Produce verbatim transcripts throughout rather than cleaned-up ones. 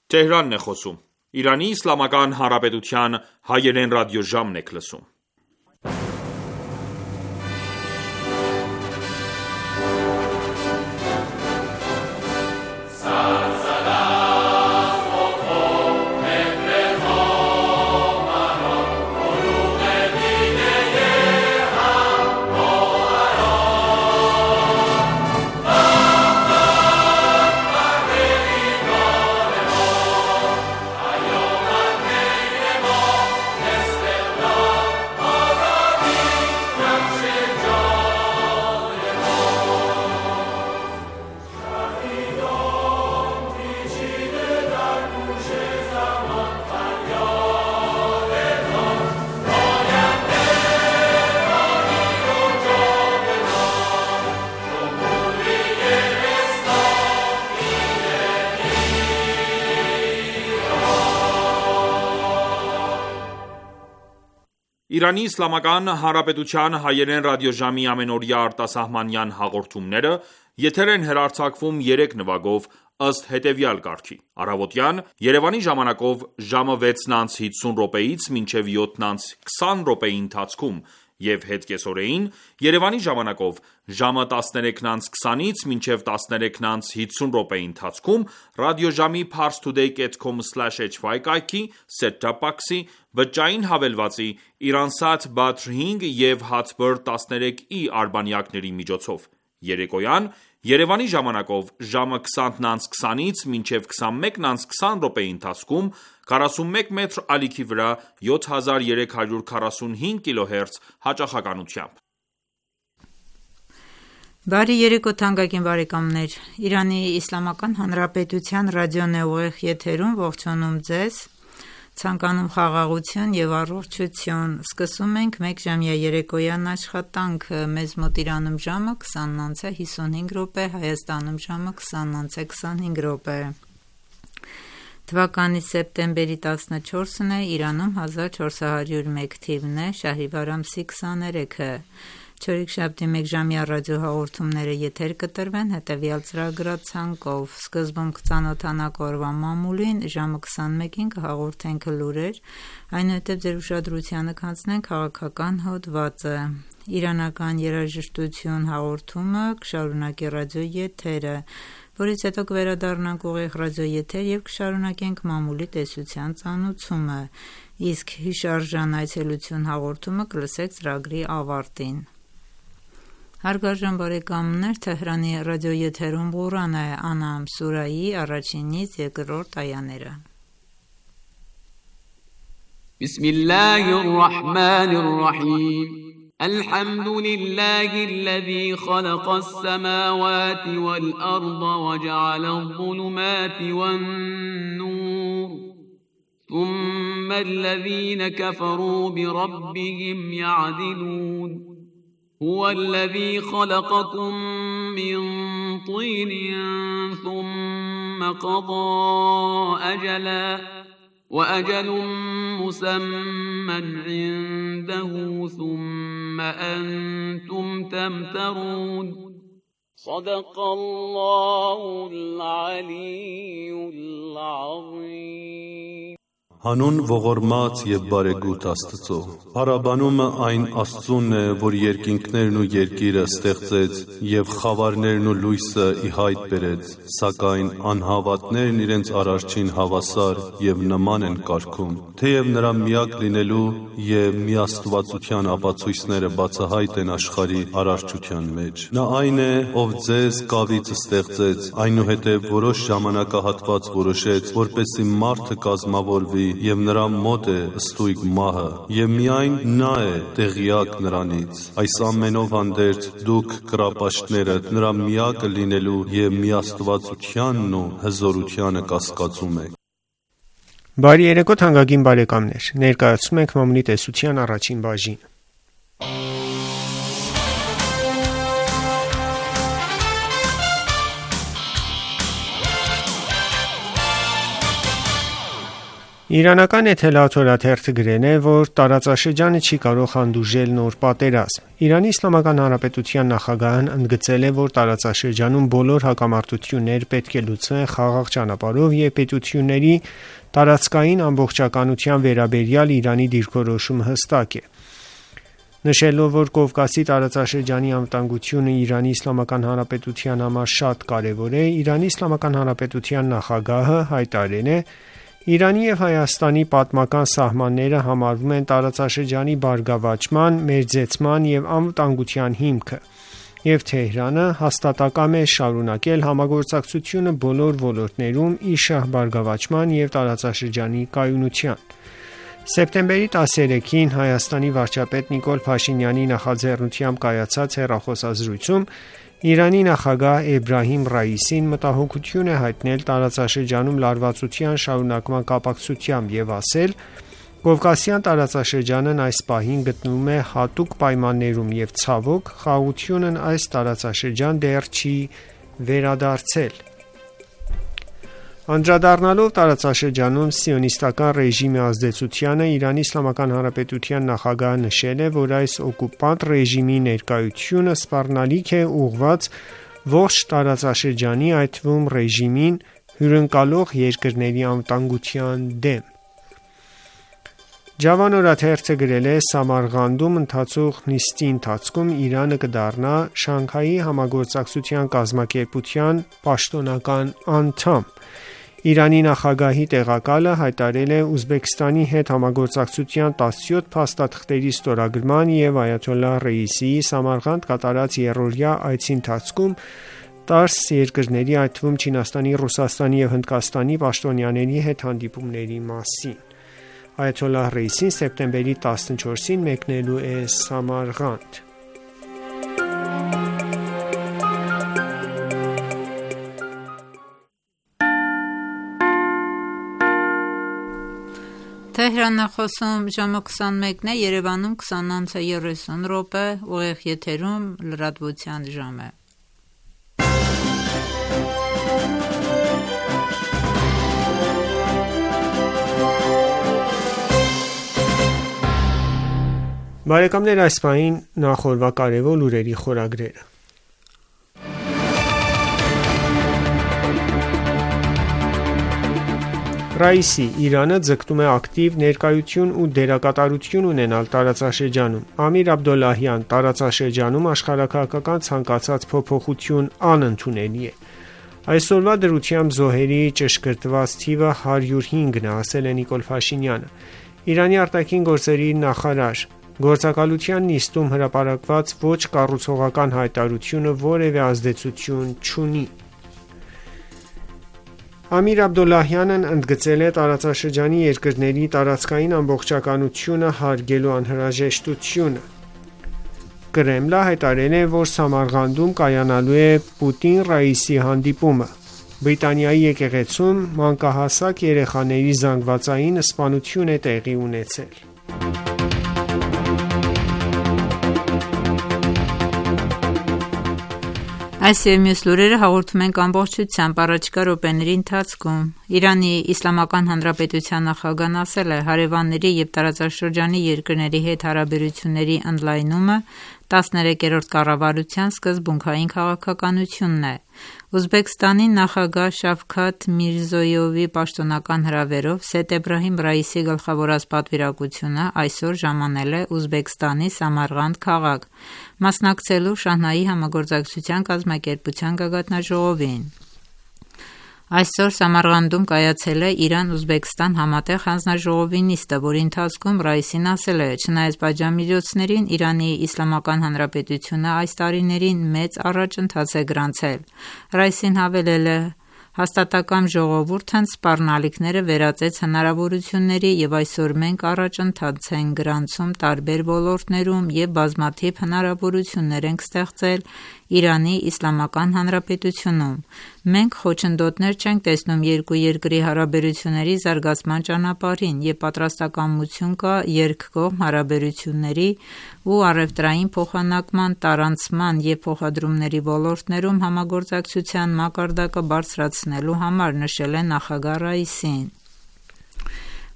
Թեհրանն է խոսում։ Իրանի Իսլամական Հանրապետության հայերեն ռադիոժամն եք լսում։ Իրանի Իսլամական Հանրապետության հայերեն ռադիոժամի ամենօրյա արտասահմանյան հաղորդումները եթեր են հեռարձակվում երեք նվագով ըստ հետևյալ կարգի. Առավոտյան Երևանի ժամանակով ժամը վեցն անց հիսուն րոպեից մինչև յոթն անց քսան րոպեի ընթացքում և հետկեսօրեին Երևանի ժամանակով ժամը տասներեքն անց քսանից մինչև տասներեքն անց հիսուն րոպեի ընթացքում ռադիոժամի parstoday dot com slash h y կայքի, set-top box-ի, բջջային հավելվածի, Iransat Badr հինգ և Hatbird տասներեք i արբանյակների միջոցով։ Երեկոյան Երևանի ժամանակով ժամը քսանն անց քսանից մինչև քսանմեկն անց քսան րոպեի ընթացքում քառասունմեկ մետր ալիքի վրա յոթ հազար երեք հարյուր քառասունհինգ կիլոհերց հաճախականությամբ։ Բարի երեկո թանկագին բարեկամներ, Իրանի Իսլամական Հանրապետության ռադիոն է ուղիղ եթերում, ողջունում ձեզ, ցանկանում խաղաղություն և առողջություն։ Սկսում ենք մեկժամյա երեկոյան աշխատանքը, մեզ մոտ Իրանում ժամը քսանն անց է հիսունհինգ րոպե, Հայաստանում ժամը քսանն անց է քսանհինգ րոպե։ Թվականի սեպտեմբերի տասնչորսն է, Իրանում հազար չորս հարյուր մեկ թիվն է, Շահրիվար ամսի քսաներեքը։ Չորեքշաբթի մեկժամյա ռադիոհաղորդումները եթեր կտրվեն հետևյալ ծրագրացանկով. Սկզբում կծանոթանանք օրվա մամուլին, ժամը քսանմեկին կհաղորդենք լուրեր, այնուհետև ձեր ուշադրությանը կանցնենք քաղաքական հոդվածը, իրանական երաժշտություն հաղորդումը կշարունակի ռադիոեթերը, որից հետո կվերադառնանք ուղիղ ռադիոեթեր և կշարունակենք մամուլի տեսության ծանուցումը, իսկ հիշարժան այցելություն հաղորդումը կլսեք ծրագրի ավարտին։ Հարգարժան բարեկամներ, Թեհրանի ռադիոեթերում Ղուրան է Անամ սուրայի առաջինից երկրորդ այաները։ Բիսմիլլահիր ռահմանիր ռահիմ الحمد لله الذي خلق السماوات والأرض وجعل الظلمات والنور ثم الذين كفروا بربهم يعدلون هو الذي خلقكم من طين ثم قضى أجلا وأجل مسمى عنده ثم أنتم تمترون صدق الله العلي العظيم Հանուն ողորմած և բարեգութ Աստծո։ Փառաբանումը այն Աստծունն է, որ երկինքներն ու երկիրը ստեղծեց և խավարներն ու լույսը ի հայտ բերեց, սակայն անհավատներն իրենց Արարչին հավասար և նման են կարգում։ Թեև նրա միակ լինելու և միաստվածության ապացույցները բացահայտ են աշխարհի արարչության մեջ։ Նա այն է, ով ձեզ կավից ստեղծեց, այնուհետև որոշ ժամանակահատված որոշեց, որպեսզի մարդը կազմավորվի և նրա մոտ է ստույգ մահը, և միայն նա է տեղյակ նրանից։ Այս ամենով հանդերձ դուք կռապաշտները նրա միակը լինելու և միաստվածությանն ու հզորությանը կասկածում եք։ Բարի երեկո թանկագին բարեկամներ, ներկայացնում ենք մամուլի տեսության առաջին բաժին։ Իրանական էթելաթորաթերթը գրել է, որ տարածաշրջանը չի կարող հանդուրժել նոր պատերազմ։ Իրանի Իսլամական Հանրապետության նախագահն ընդգծել է, որ տարածաշրջանում բոլոր հակամարտություններ պետք է լուծվեն խաղաղ ճանապարհով եւ պետությունների տարածքային ամբողջականության վերաբերյալ Իրանի դիրքորոշումը հստակ է։ Նշելով, որ Կովկասի տարածաշրջանի անվտանգությունը Իրանի Իսլամական Հանրապետության համար շատ կարևոր է, Իրանի Իսլամական Հանրապետության նախագահը հայտարարել է. Իրանի եւ Հայաստանի պատմական սահմանները համարվում են տարածաշրջանի բարգավաճման, մերձեցման եւ անվտանգության հիմքը, եւ Թեհրանը հաստատակամ է շարունակել համագործակցությունը բոլոր ոլորտներում՝ ի շահ բարգավաճման եւ տարածաշրջանի կայունության։ Սեպտեմբերի տասներեքին Հայաստանի վարչապետ Նիկոլ Փաշինյանի նախաձեռնությամբ կայացած հեռախոսազրույցում Իրանի նախագահ Էբրահիմ Ռայիսին մտահոգություն է հայտնել տարածաշրջանում լարվածության շարունակման կապակցությամբ եւ ասել. Կովկասյան տարածաշրջանն այս պահին գտնվում է հատուկ պայմաններում եւ ցավոք խաղաղությունն այս տարածաշրջան դեռ չի վերադարձել։ Անդրադառնալով տարածաշրջանում սիոնիստական ռեժիմի ազդեցությանը, Իրանի Իսլամական Հանրապետության նախագահը նշել է, որ այս օկուպանտ ռեժիմի ներկայությունը սպառնալիք է ուղղված ողջ տարածաշրջանի, այդ թվում ռեժիմին հյուրընկալող երկրների անվտանգության դեմ։ Ջավան օրաթերթը գրել է. Սամարղանդում ընթացող նիստի ընթացքում Իրանը կդառնա Շանհայի համագործակցության կազմակերպության պաշտոնական անդամ։ Իրանի նախագահի տեղակալը հայտարարել է Ուզբեկստանի հետ համագործակցության տասնյոթ փաստաթղթերի ստորագրման եւ Այաթոլլահ Ռեյիսիի Սամարղանդ կատարած երրորդյա այցի ընթացքում տասը երկրների, այդ թվում Չինաստանի, Ռուսաստանի եւ Հնդկաստանի պաշտոնյաների հետ հանդիպումների մասին։ Այաթոլլահ Ռեյիսին սեպտեմբերի տասնչորսին մեկնելու է Սամարղանդ։ Թեհրանն է խոսում ժամը քսանմեկն է, Երևանում քսանանց է երեսուն րոպե, ուղիղ եթերում լրատվության ժամ է։ Բարեկամներ, այս պահին նախորդ կարևոր լուրերի խորագրերը։ Ռայիսի Իրանը ձգտում է ակտիվ ներկայություն ու դերակատարություն ունենալ տարածաշրջանում։ Ամիր Աբդոլլահյան տարածաշրջանում աշխարհակահաղական ցանկացած փոփոխություն անընդունելի է։ Այսօրվա դրությամբ զոհերի ճշգրտված թիվը հարյուր հինգն է, ասել է Նիկոլ Փաշինյանը։ Իրանի արտաքին գործերի նախարար գործակալության նիստում հրապարակված ոչ կառուցողական հայտարարությունը որևէ ազդեցություն չունի։ Ամիր Աբդոլլահյանն ընդգծել է տարածաշրջանի երկրների տարածքային ամբողջականությունը հարգելու անհրաժեշտությունը։ Կրեմլը հայտարարել է, որ Սամարղանդում կայանալու է Պուտին-Ռայիսի հանդիպումը։ Բրիտանիայի եկեղեցում մանկահասակ երեխաների զանգվածային սպանություն է տեղի ունեցել։ Այս եւ մյուս լուրերը հաղորդում ենք ամբողջությամբ առաջիկա րոպեների ընթացքում։ Իրանի Իսլամական Հանրապետության նախագահն ասել է, հարևանների եւ տարածաշրջանի երկրների հետ հարաբերությունների ընդլայնումը տասներեքերորդ կառավարության սկզբունքային քաղաքականությունն է։ Ուզբեկստանի նախագահ Շավքաթ Միրզոյովի պաշտոնական հրավերով Սեյեդ Էբրահիմ Ռայիսի գլխավորած պատվիրակությունը այսօր ժամանել է Ուզբեկստանի Սամարղանդ քաղաք, մասնակցելու Շանհայի համագործակցության կազմակերպության գագաթնաժողովին։ Այսօր Սամարղանդում կայացել է Իրան-Ուզբեկստան համատեղ հանձնաժողովի նիստը, որի ընթացքում Ռայիսին ասել է, չնայած պատժամիջոցներին, Իրանի Իսլամական Հանրապետությունը այս տարիներին մեծ առաջընթաց է գրանցել։ Ռայիսին հավելել է. Հաստատակամ ժողովուրդն սպառնալիքները վերածեց հնարավորությունների եւ այսօր մենք առաջընթաց ենք գրանցում տարբեր ոլորտներում եւ բազմաթիվ հնարավորություններ ենք ստեղծել Իրանի Իսլամական Հանրապետությունում։ Մենք խոչընդոտներ չենք տեսնում երկու երկրի հարաբերությունների զարգացման ճանապարհին եւ պատրաստակամություն կա երկկողմ հարաբերությունների ու առևտրային փոխանակման, տարանցման եւ փոխադրումների ոլորտներում համագործակցության մակարդակը բարձրացնելու համար, նշել է նախագահ Ռայիսին։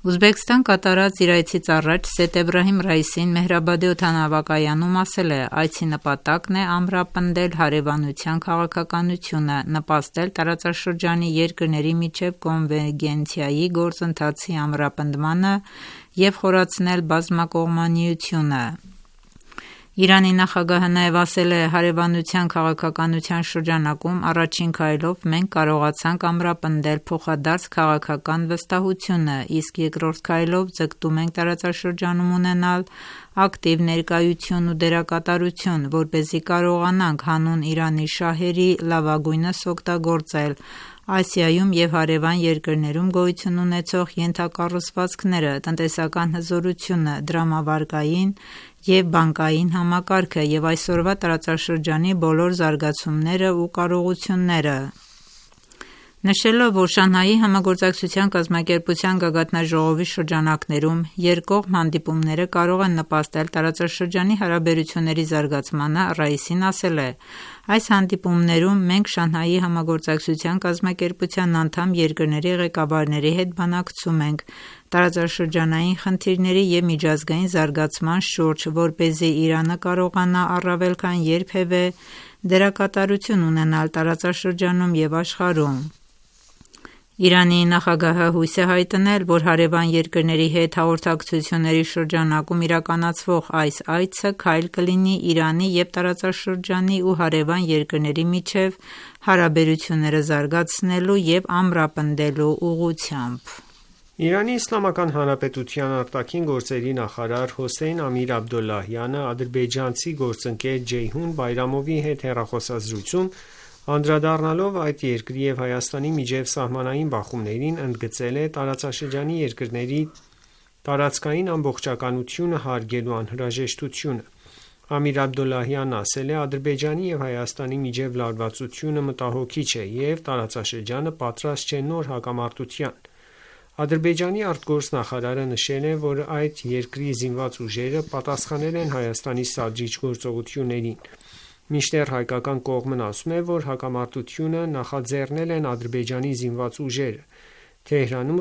Ուզբեկստան կատարած իր այցից առաջ Սեյեդ Էբրահիմ Ռայիսին Մեհրաբադի օդանավակայանում ասել է. «Այցի նպատակն է ամրապնդել հարևանության քաղաքականությունը, նպաստել տարածաշրջանի երկրների միջև կոնվերգենցիայի գործընթացի ամրապնդմանը և խորացնել բազմակողմանիությունը»։ Իրանի նախագահը նաև ասել է. «Հարևանության քաղաքականության շրջանակում առաջին քայլով մենք կարողացանք ամրապնդել փոխադարձ քաղաքական վստահությունը, իսկ երկրորդ քայլով ձգտում ենք տարածաշրջանում ունենալ ակտիվ ներկայություն ու դերակատարություն, որպեսզի կարողանանք հանուն Իրանի շահերի լավագույնս օգտագործել Ասիայում և հարևան երկրներում գոյություն ունեցող ենթակառուցվածքները, տնտեսական հզորությունը, դրամավարկային և բանկային համակարգը և այսօրվա տարածաշրջանի բոլոր զարգացումները ու կարողությունները»։ Նշելով, որ Շանհայի համագործակցության կազմակերպության գագաթնաժողովի շրջանակներում երկկողմ հանդիպումները կարող են նպաստել տարածաշրջանի հարաբերությունների զարգացմանը, Ռայիսին ասել է. «Այս հանդիպումներում մենք Շանհայի համագործակցության կազմակերպության անդամ երկրների ղեկավարների հետ բանակցում ենք տարածաշրջանային խնդիրների և միջազգային զարգացման շուրջ, որպեսզի Իրանը կարողանա առավել քան երբևէ դերակատարություն ունենալ տարածաշրջանում և աշխարհում»։ Իրանի նախագահը հույս է հայտնել, որ հարևան երկրների հետ հաղորդակցությունների շրջանակում իրականացվող այս այցը քայլ կլինի Իրանի և տարածաշրջանի ու հարևան երկրների միջև հարաբերությունները զարգացնելու և ամրապնդելու ուղղությամբ։ Իրանի Իսլամական Հանրապետության արտաքին գործերի նախարար Հոսեյն Ամիր Աբդոլլահյանը ադրբեջանցի գործընկեր Ջեյհուն Բայրամովի հետ հեռախոսազրույցում անդրադառնալով այդ երկրի և Հայաստանի միջև սահմանային բախումներին, ընդգծել է տարածաշրջանի երկրների տարածքային ամբողջականությունը հարգելու անհրաժեշտությունը։ Ամիր Աբդոլլահյանն ասել է. «Ադրբեջանի և Հայաստանի միջև լարվածությունը մտահոգիչ է և տարածաշրջանը պատրաստ չէ նոր հակամարտության»։ Ադրբեջանի արտգործնախարարը նշել է, որ այդ երկրի զինված ուժերը պատասխանել են Հայաստանի սադրիչ գործողություններին, մինչդեռ հայկական կողմն ասում է, որ հակամարտությունը նախաձեռնել են Ադրբեջանի զինված ուժերը։ Թեհրանում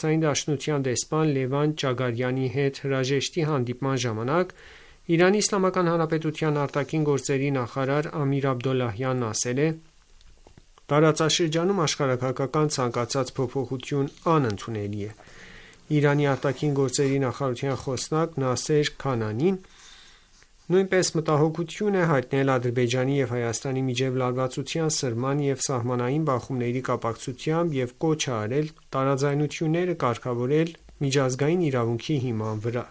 ՌԴ դեսպան Լևան Ճագարյանի հետ հրաժեշտի հանդիպման ժամանակ Իրանի Իսլամական Հանրապետության արտաքին գործերի նախարար Ամիր Աբդոլլահյանն ասել է. «Տարածաշրջանում աշխարհաքաղաքական ցանկացած փոփոխություն անընդունելի է»։ Իրանի արտաքին գործերի նախարարության խոսնակ Նասեր Քանանին նույնպես մտահոգություն է հայտնել Ադրբեջանի և Հայաստանի միջև լարվածության սրման և սահմանային բախումների կապակցությամբ և կոչ է արել տարաձայնությունները կարգավորել միջազգային իրավունքի հիման վրա։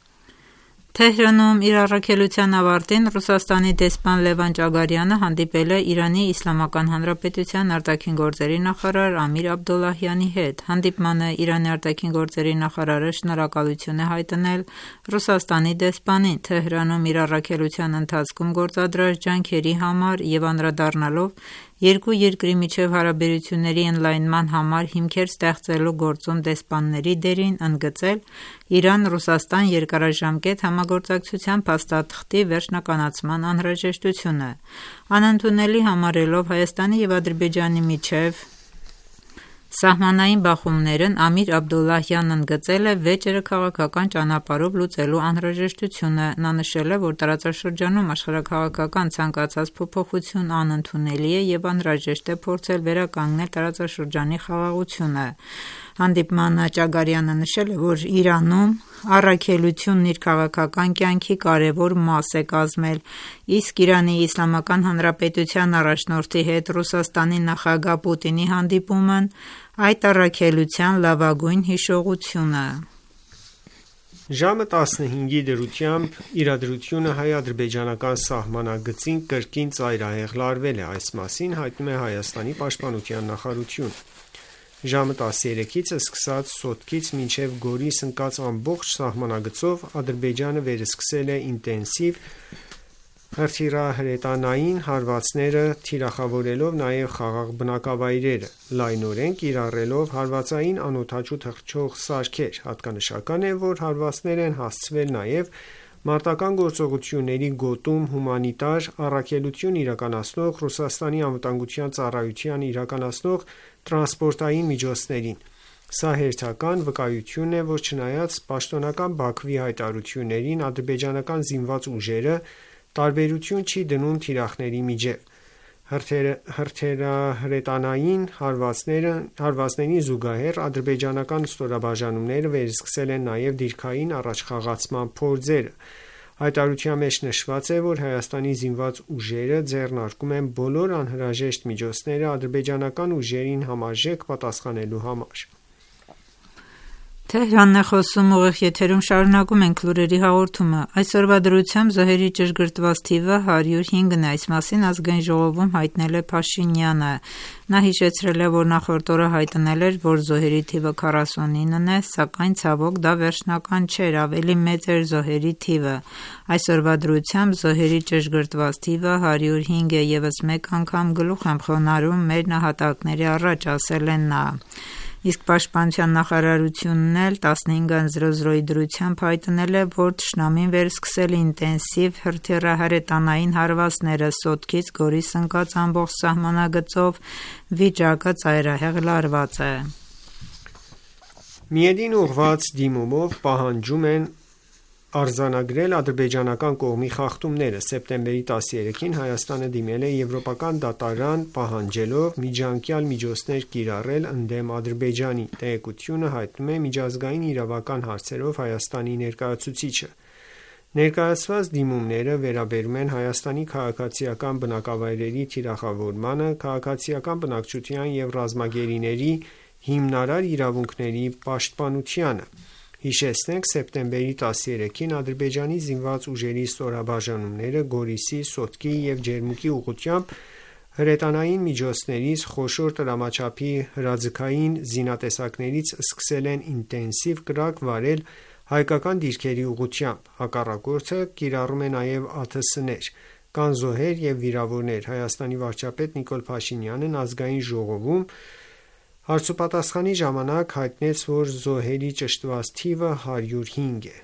Թեհրանում իր առաքելության ավարտին Ռուսաստանի դեսպան Լևան Ճագարյանը հանդիպել է Իրանի Իսլամական Հանրապետության արտաքին գործերի նախարար Ամիր Աբդոլլահյանի հետ։ Հանդիպմանը Իրանի արտաքին գործերի նախարարը շնորհակալություն է հայտնել Ռուսաստանի դեսպանին Թեհրանում իր առաքելության ընթացքում գործադրած ջանքերի համար և անդրադառնալով երկու երկրի միջև հարաբերությունների ընդլայնման համար հիմքեր ստեղծելու գործում դեսպանների դերին, ընդգծել Իրան-Ռուսաստան երկարաժամկետ համագործակցության փաստաթղթի վերջնականացման անհրաժեշտությունը։ Անընդունելի համարելով Հայաստանի և Ադրբեջանի միջև սահմանային բախումներն, Ամիր Աբդոլլահյանն ընդգծել է վեճերը քաղաքական ճանապարհով լուծելու անհրաժեշտությունը։ Նա նշել է, որ տարածաշրջանում աշխարհաքաղաքական ցանկացած փոփոխություն անընդունելի է և անհրաժեշտ է փորձել վերականգնել տարածաշրջանի խաղաղությունը։ Հանդիպմանը Ճագարյանը նշել է, որ Իրանում առաքելությունն իր քաղաքական կյանքի կարևոր մաս է կազմել, իսկ Իրանի Իսլամական Հանրապետության առաջնորդի հետ Ռուսաստանի նախագահ Պուտինի հանդիպումն այդ առաքելության լավագույն հիշողությունը։ Ժամը տասնհինգի դրությամբ իրադրությունը հայ-ադրբեջանական սահմանագծին կրկին ծայրահեղ լարվել է։ Այս մասին հայտնում է Հայաստանի պաշտպանության նախարարությունը։ Ժամը տասներեքից սկսած Սոտքից մինչև Գորիս ընկած ամբողջ սահմանագծով Ադրբեջանը վերսկսել է ինտենսիվ հրթիռահրետանային հարվածները, թիրախավորելով նաև խաղաղ բնակավայրերը, լայնորեն կիրառելով հարվածային անօդաչու թռչող սարքեր։ Հատկանշական է, որ հարվածներ են հասցվել նաև մարտական գործողությունների գոտում հումանիտար առաքելություն իրականացնող Ռուսաստանի անվտանգության ծառայության իրականացնող տրանսպորտային միջոցներին։ Սա հերթական վկայություն է, որ չնայած պաշտոնական Բաքվի հայտարարություններին, ադրբեջանական զինված ուժերը տարբերություն չի դնում թիրախների միջև։ Հրթիռահրետանային հարվածներին զուգահեռ ադրբեջանական ստորաբաժանումները վերսկսել են նաև դիրքային առաջխաղացման փորձերը։ Հայտարարության մեջ նշված է, որ Հայաստանի զինված ուժերը ձեռնարկում են բոլոր անհրաժեշտ միջոցները ադրբեջանական ուժերին համարժեք պատասխանելու համար։ Թեհրանն է խոսում, ուղիղ եթերում շարունակում ենք լուրերի հաղորդումը։ Այսօրվա դրությամբ զոհերի ճշգրտված թիվը հարյուր հինգն է, այս մասին ազգային ժողովում հայտնել է Փաշինյանը։ Նա հիշեցրել է, որ նախորդ օրը հայտնել էր, որ զոհերի թիվը քառասունինն է, սակայն ցավոք դա վերջնական չէր, ավելի մեծ էր զոհերի թիվը։ Այսօրվա դրությամբ զոհերի ճշգրտված թիվը հարյուր հինգ է, եւս մեկ անգամ գլուխ եմ խոնարհում մեր նահատակների առաջ, ասել է նա։ Իսկ Պաշտպանության նախարարությունն էլ տասնհինգ զրո զրոյի դրությամբ հայտնել է, որ թշնամին վերսկսել է ինտենսիվ հրթիռահրետանային հարվածները Սոտքից Գորիս ընկած ամբողջ սահմանագծով, վիճակը ծայրահեղ լարված է։ Միեդին ուղղված դիմումով պահանջում են արձանագրել ադրբեջանական կողմի խախտումները։ Սեպտեմբերի տասներեքին Հայաստանը դիմել է Եվրոպական դատարան, պահանջելով միջանկյալ միջոցներ կիրառել ընդդեմ Ադրբեջանի։ Տեղեկությունը հայտնում է միջազգային իրավական հարցերով Հայաստանի ներկայացուցիչը։ Ներկայացված դիմումները վերաբերում են Հայաստանի քաղաքացիական բնակավայրերի թիրախավորմանը, քաղաքացիական բնակչության և ռազմագերիների հիմնարար իրավունքների պաշտպանությանը։ Հիշեցնենք, սեպտեմբերի տասներեքին Ադրբեջանի զինված ուժերի ստորաբաժանումները Գորիսի, Սոտքի և Ջերմուկի ուղղությամբ հրետանային միջոցներից խոշոր տրամաչափի հրաձգային զինատեսակներից սկսել են ինտենսիվ կրակ վարել հայկական դիրքերի ուղղությամբ։ Հակառակորդը կիրառում է նաև ԱԹՍ-ներ։ Կան զոհեր և վիրավորներ։ Հայաստանի վարչապետ Նիկոլ Փաշինյանն ազգային ժողովում հարցուպատասխանի ժամանակ հայտնեց, որ զոհերի ճշտված թիվը հարյուր հինգ է։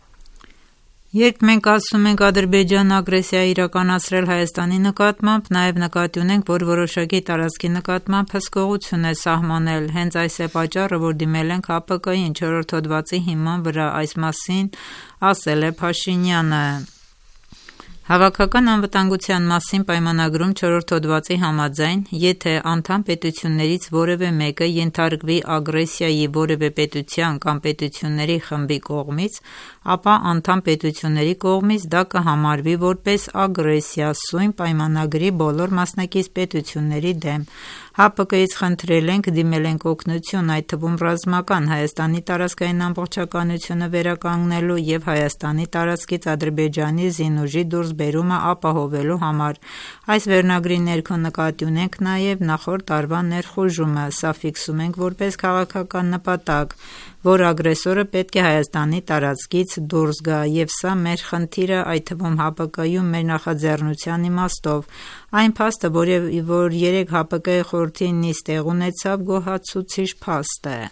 Երբ մենք ասում ենք Ադրբեջանը ագրեսիա է իրականացրել Հայաստանի նկատմամբ, նաև նկատի ունենք, որ որոշակի տարածքի նկատմամբ հսկողություն է սահմանել։ Հենց այս է պատճառը, որ դիմել ենք ՀԱՊԿ-ին չորրորդ հոդվածի հիման վրա, այս մասին ասել է Փաշինյանը։ Հավաքական անվտանգության մասին պայմանագրում չորրորդ հոդվածի համաձայն, եթե անդամ պետություններից որևէ մեկը ենթարկվի ագրեսիայի որևէ պետության կամ պետությունների խմբի կողմից, ապա անդամ պետությունների կողմից դա կհամարվի որպես ագրեսիա սույն պայմանագրի բոլոր մասնակից պետությունների դեմ։ ՀԱՊԿ-ից խնդրել ենք, դիմել ենք օգնություն, այդ թվում ռազմական, Հայաստանի տարածքային ամբողջականությունը վերականգնելու և Հայաստանի տարածքից Ադրբեջանի զինուժի դուրսբերումը ապահովելու համար։ Այս վերնագրի ներքո նկատի ունենք նաև նախորդ տարվա ներխուժումը, սա ֆիքսում ենք որպես քաղաքական նպատակ, որ ագրեսորը պետք է Հայաստանի տարածքից դուրս գա, և սա մեր խնդիրը, այդ թվում ՀԱՊԿ-ում մեր նախաձեռնության իմաստով։ Այն փաստը, որ երեկ ՀԱՊԿ-ի խորհրդի նիստ տեղի ունեցավ, գոհացուցիչ փաստ է։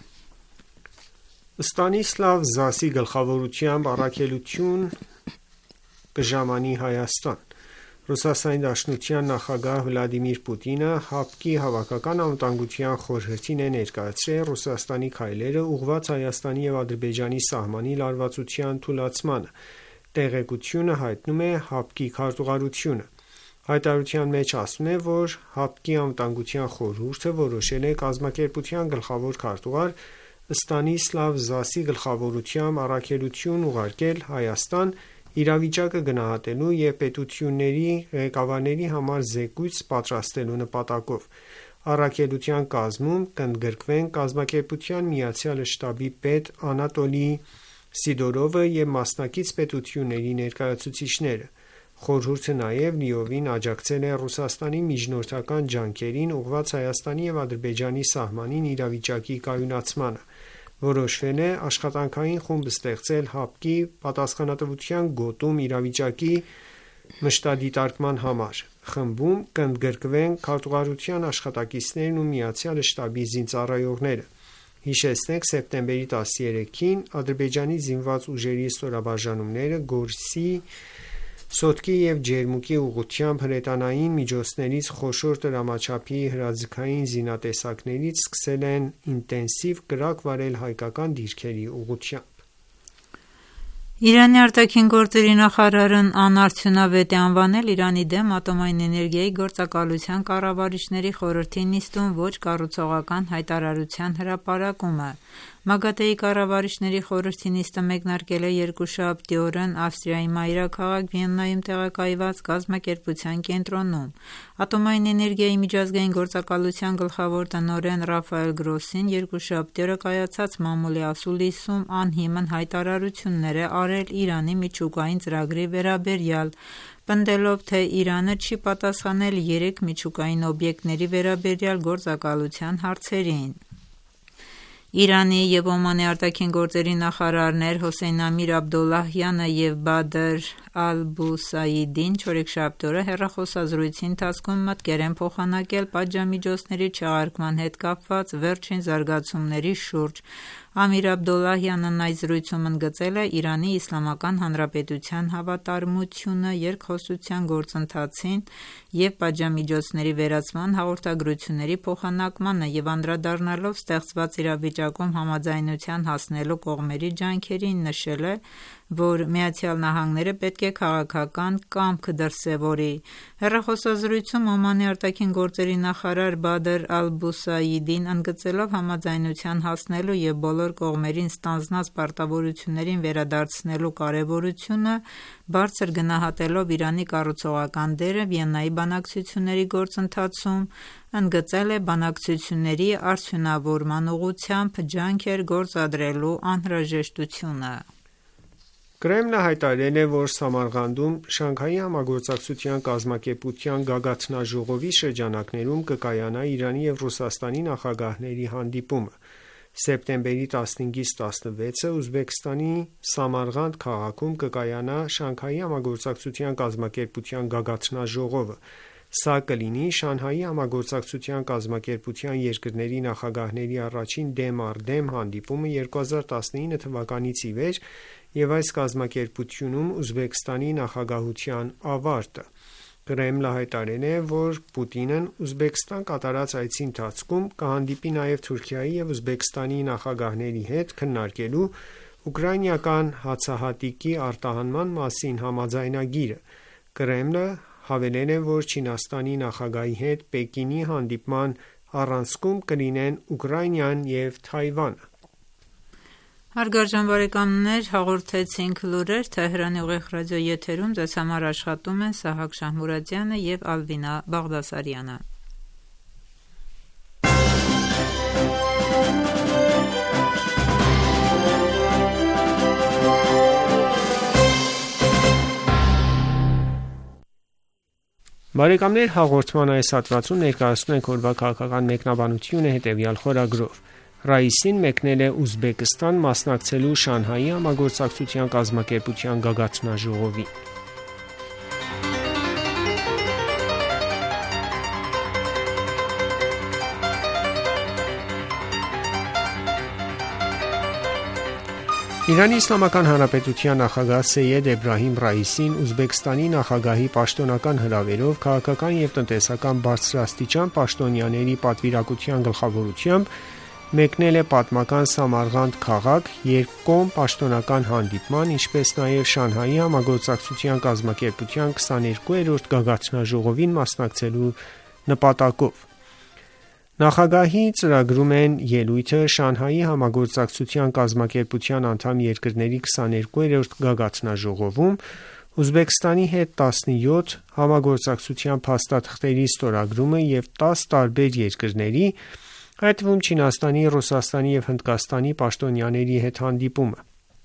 Ստանիսլավ Զասի գլխավորությամբ առաքելություն կժամանի Հայաստան։ Ռուսաստանի Դաշնության նախագահ Վլադիմիր Պուտինը ՀԱՊԿ-ի հավաքական անվտանգության խորհրդին է ներկայացրել Ռուսաստանի քայլերը ուղղված Հայաստանի և Ադրբեջանի սահմանի լարվածության թուլացմանը։ Տեղեկությունը հայտնում է ՀԱՊԿ-ի քարտուղարությունը։ Հայտարարության մեջ ասվում է, որ ՀԱՊԿ-ի անվտանգության խորհուրդը որոշել է կազմակերպության գլխավոր քարտուղար Ստանիսլավ Զասի գլխավորությամբ առաքելություն ուղարկել Հայաստան իրավիճակը գնահատելու և պետությունների ղեկավարների համար զեկույց պատրաստելու նպատակով։ Առաքելության կազմում կընդգրկվեն կազմակերպության միացյալ շտաբի պետ Անատոլի Սիդորովը և մասնակից պետությունների ներկայացուցիչները։ Խորհուրդը նաև լիովին աջակցել է Ռուսաստանի միջնորդական ջանքերին ուղղված Հայաստանի և Ադրբեջանի սահմանին իրավիճակի կայունացմանը։ Որոշվել է աշխատանքային խումբ ստեղծել ՀԱՊԿ-ի պատասխանատվության գոտում իրավիճակի մշտադիտարկման համար։ Խմբում կընդգրկվեն քարտուղարության աշխատակիցներն ու միացյալ շտաբի զինծառայողները։ Հիշեցնենք, սեպտեմբերի տասներեքին Ադրբեջանի զինված ուժերի ստորաբաժանումները Գորիսի Սոտկի և ջերմուկի ուղղությամբ հրետանային միջոցներից խոշոր տրամաչափի հրաձգային զինատեսակներից սկսել են ինտենսիվ կրակ վարել հայկական դիրքերի ուղղությամբ։ Իրանի արտաքին գործերի նախարարն անարդյունավետ է անվանել Իրանի դեմ ատոմային էներգիայի գործակալության կառավարիչների խորհրդի նիստում ոչ կառուցողական հայտարարության հրապարակումը։ ՄԱԳԱՏԷ-ի կառավարիչների խորհրդի նիստը մեկնարկել է երկուշաբթի օրն Ավստրիայի մայրաքաղաք Վիեննայում տեղակայված կազմակերպության կենտրոնում։ Ատոմային էներգիայի միջազգային գործակալության գլխավոր տնօրեն Ռաֆայել Գրոսին երկուշաբթի օրը կայացած մամուլի ասուլիսում անհիմն հայտարարություններ է արել Իրանի միջուկային ծրագրի վերաբերյալ, պնդելով, թե Իրանը չի պատասխանել երեք միջուկային օբյեկտների վերաբերյալ գործակալության հարցերին։ Իրանի և Օմանի արտաքին գործերի նախարարներ Հոսեյն Ամիր Աբդոլլահյանը և Բադր Ալ-Բուսայիդին չորեքշաբթի օրը հեռախոսազրույցի ընթացքում մտքեր են փոխանակել պատժամիջոցների չեղարկման հետ կապված վերջին զարգացումների շուրջ։ Ամիր Աբդոլլահյանն այս զրույցում ընդգծել է Իրանի Իսլամական Հանրապետության հավատարմությունը երկխոսության գործընթացին և պատժամիջոցների վերացման հաղորդագրությունների փոխանակմանը և անդրադառնալով ստեղծված իրավիճակում համաձայնության հասնելու կողմերի ջանքերին, նշել է, որ ԱՄՆ-ը պետք է քաղաքական կամք դրսևորի։ Հեռախոսազրույցում Օմանի արտաքին գործերի նախարար Բադր Ալ-Բուսայիդին ընդգծելով համաձայնության հասնելու և բոլոր կողմերին ստանձնած պարտավորություններին վերադարձնելու կարևորությունը, բարձր գնահատելով Իրանի կառուցողական դերը Վիեննայի բանակցությունների գործընթացում, ընդգծել է բանակցությունների արդյունավորման ուղղությամբ ջանքեր գործադրելու անհրաժեշտությունը։ Կրեմլը հայտարարել է, որ Սամարղանդում Շանհայի համագործակցության կազմակերպության գագաթնաժողովի շրջանակներում կկայանա Իրանի և Ռուսաստանի նախագահների հանդիպումը։ Սեպտեմբերի տասնհինգից տասնվեցը Ուզբեկստանի Սամարղանդ քաղաքում կկայանա Շանհայի համագործակցության կազմակերպության գագաթնաժողովը։ Սա կլինի Շանհայի համագործակցության կազմակերպության երկրների նախագահների առաջին դեմ առ դեմ հանդիպումը երկու հազար տասնինը թվականից ի վեր և այս կազմակերպությունում Ուզբեկստանի նախագահության ավարտը։ Կրեմլը հայտարարել է, որ Պուտինն Ուզբեկստան կատարած այցի ընթացքում կհանդիպի նաև Թուրքիայի և Ուզբեկստանի նախագահների հետ քննարկելու ուկրաինական հացահատիկի արտահանման մասին համաձայնագիրը։ Կրեմլը հավելել է, որ Չինաստանի նախագահի հետ Պեկինի հանդիպման առանցքում կլինեն Ուկրաինան և Թայվանը։ Հարգարժան բարեկամներ, հաղորդեցինք լուրեր Թեհրանի ուղիղ ռադիո եթերում ձեզ համար աշխատում են Սահակ Շահմուրադյանը և Ալվինա Բաղդասարյանը։ Բարեկամներ, հաղորդման այս հատվածում ներկայացնում ենք օրվա քաղաքական մեկնաբանությունը հետևյալ խորագրով։ Ռայիսին մեկնել է Ուզբեկստան մասնակցելու Շանհայի համագործակցության կազմակերպության գագաթնաժողովին։ Իրանի Իսլամական Հանրապետության նախագահ Սեյեդ Էբրահիմ Ռայիսին Ուզբեկստանի նախագահի պաշտոնական հրավերով քաղաքական և տնտեսական բարձրաստիճան պաշտոնյաների պատվիրակության գլխավորությամբ մեկնել է պատմական Սամարղանդ քաղաք երկկողմ պաշտոնական հանդիպման, ինչպես նաև Շանհայի համագործակցության կազմակերպության քսաներկուերորդ գագաթնաժողովին մասնակցելու նպատակով։ Նախագահի ծրագրում են ելույթը Շանհայի համագործակցության կազմակերպության անդամ երկրների քսաներկուերորդ գագաթնաժողովում Ուզբեկստանի հետ տասնյոթ համագործակցության փաստաթղթերի ստորագրումը և տասը տարբեր երկրների, այդ թվում Չինաստանի, Ռուսաստանի և Հնդկաստանի պաշտոնյաների հետ հանդիպումը։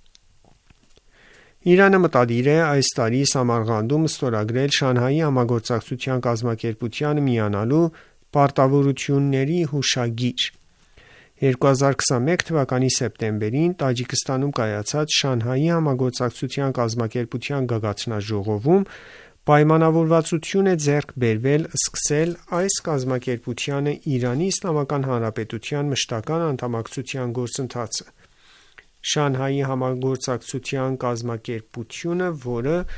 Իրանը մտադիր է այս տարի Սամարղանդում ստորագրել Շանհայի համագործակցության կազմակերպությանը միանալու պարտավորությունների հուշագիր։ երկու հազար քսանմեկ թվականի սեպտեմբերին Տաջիկստանում կայացած Շանհայի համագործակցության կազմակերպության գագաթնաժողովում պայմանավորվածություն է ձեռք բերվել սկսել այս կազմակերպությանը Իրանի Իսլամական Հանրապետության մշտական անդամակցության գործընթացը։ Շանհայի համագործակցության կազմակերպությունը, որը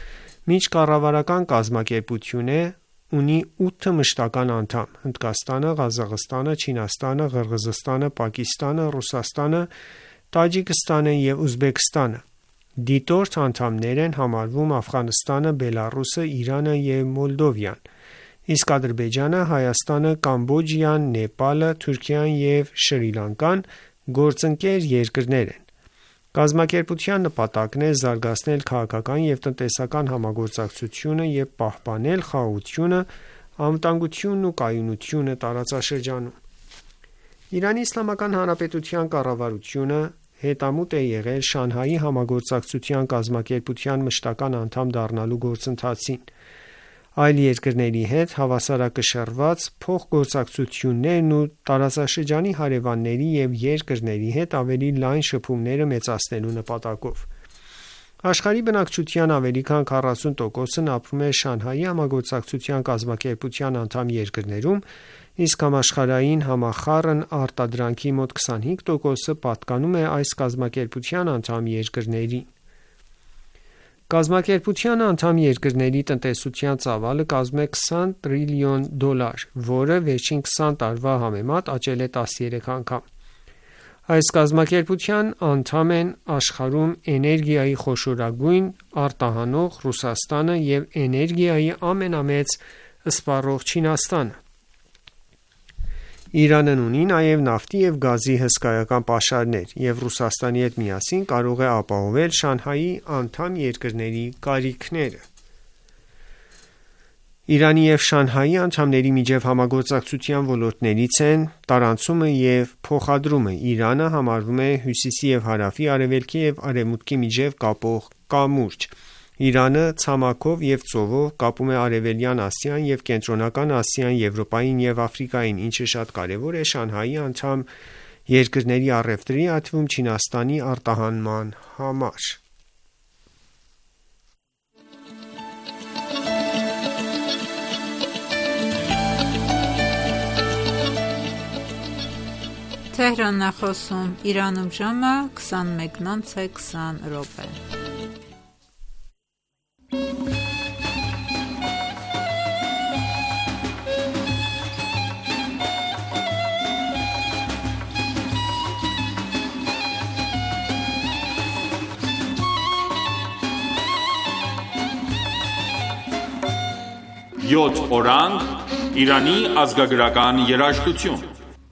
Միջկառավարական կազմակերպություն է, ունի ութ մշտական անդամ՝ Հնդկաստանը, Ղազախստանը, Չինաստանը, Ղրղզստանը, Պակիստանը, Ռուսաստանը, Տաջիկստանը և Ուզբեկստանը։ Դիտորդ անդամներ են համարվում Աֆղանստանը, Բելառուսը, Իրանը և Մոլդովան, իսկ Ադրբեջանը, Հայաստանը, Կամբոջան, Նեպալը, Թուրքիան և Շրի Լանկան գործընկեր երկրներ են։ Կազմակերպության նպատակն է զարգացնել քաղաքական և տնտեսական համագործակցությունը և պահպանել խաղաղությունը, անվտանգությունն ու կայունությունը տարածաշրջանում։ Իրանի Իսլամական Հանրապետության կառավարությունը հետամուտ է եղել Շանհայի համագործակցության կազմակերպության մշտական անդամ դառնալու գործընթացին։ Այլ երկրների հետ հավասարակշռված փոխգործակցություններն ու տարածաշրջանի հարևանների և երկրների հետ ավելի լայն շփումները մեծացնելու նպատակով։ Աշխարհի բնակչության ավելի քան քառասուն տոկոսն ապրում է Շանհայի համագործակցության կազմակերպության անդամ երկրներում, իսկ համաշխարհային համախառն արտադրանքի մոտ քսանհինգ տոկոսը պատկանում է այս կազմակերպության անդամ երկրներին։ Կազմակերպության անդամ երկրների տնտեսության ծավալը կազմում է քսան տրիլիոն դոլար, որը վերջին քսան տարվա համեմատ աճել է տասներեք անգամ։ Այս կազմակերպության անդամ են աշխարհում էներգիայի խոշորագույն արտահանող Ռուսաստանը և էներգիայի ամենամեծ սպառող Չինաստանը։ Իրանն ունի նաև նավթի և գազի հսկայական պաշարներ և Ռուսաստանի հետ միասին կարող է ապահովել Շանհայի անդամ երկրների կարիքները։ Իրանի և Շանհայի անդամների միջև համագործակցության ոլորտներից են տարանցումը և փոխադրումը։ Իրանը համարվում է հյուսիսի և հարավի, արևելքի և արևմուտքի միջև կապող կամուրջ։ Իրանը ցամաքով և ծովով կապում է Արևելյան Ասիան և Կենտրոնական Ասիան Եվրոպային և Աֆրիկային, ինչը շատ կարևոր է Շանհայի անդամ երկրների առևտրի, այդ թվում Չինաստանի արտահանման համար։ Թեհրանն է խոսում, Իրանում ժամը քսանմեկն անց է քսան րոպե։ Յոթ օրանգ Իրանի ազգագրական երաժշտություն։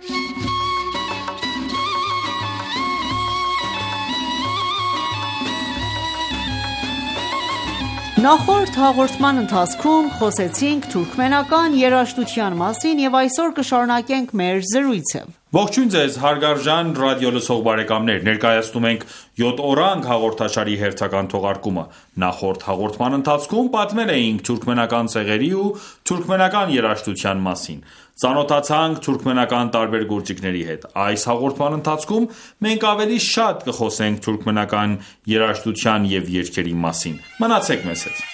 Նախորդ հաղորդման ընթացքում խոսեցինք թուրքմենական երաժշտության մասին և այսօր կշարունակենք մեր զրույցը։ Ողջույն ձեզ հարգարժան ռադիոլսող բարեկամներ, ներկայացնում ենք յոթ օրանգ հաղորդաշարի հերթական թողարկումը։ Նախորդ հաղորդման ընթացքում պատմել էինք թուրքմենական ցեղերի ու թուրքմենական երաժշտության մասին։ Ծանոթացանք թուրքմենական տարբեր գործիքների հետ։ Այս հաղորդման ընթացքում մենք ավելի շատ կխոսենք թուրքմենական երաժշտության և երգերի մասին։ Մնացեք մեզ հետ։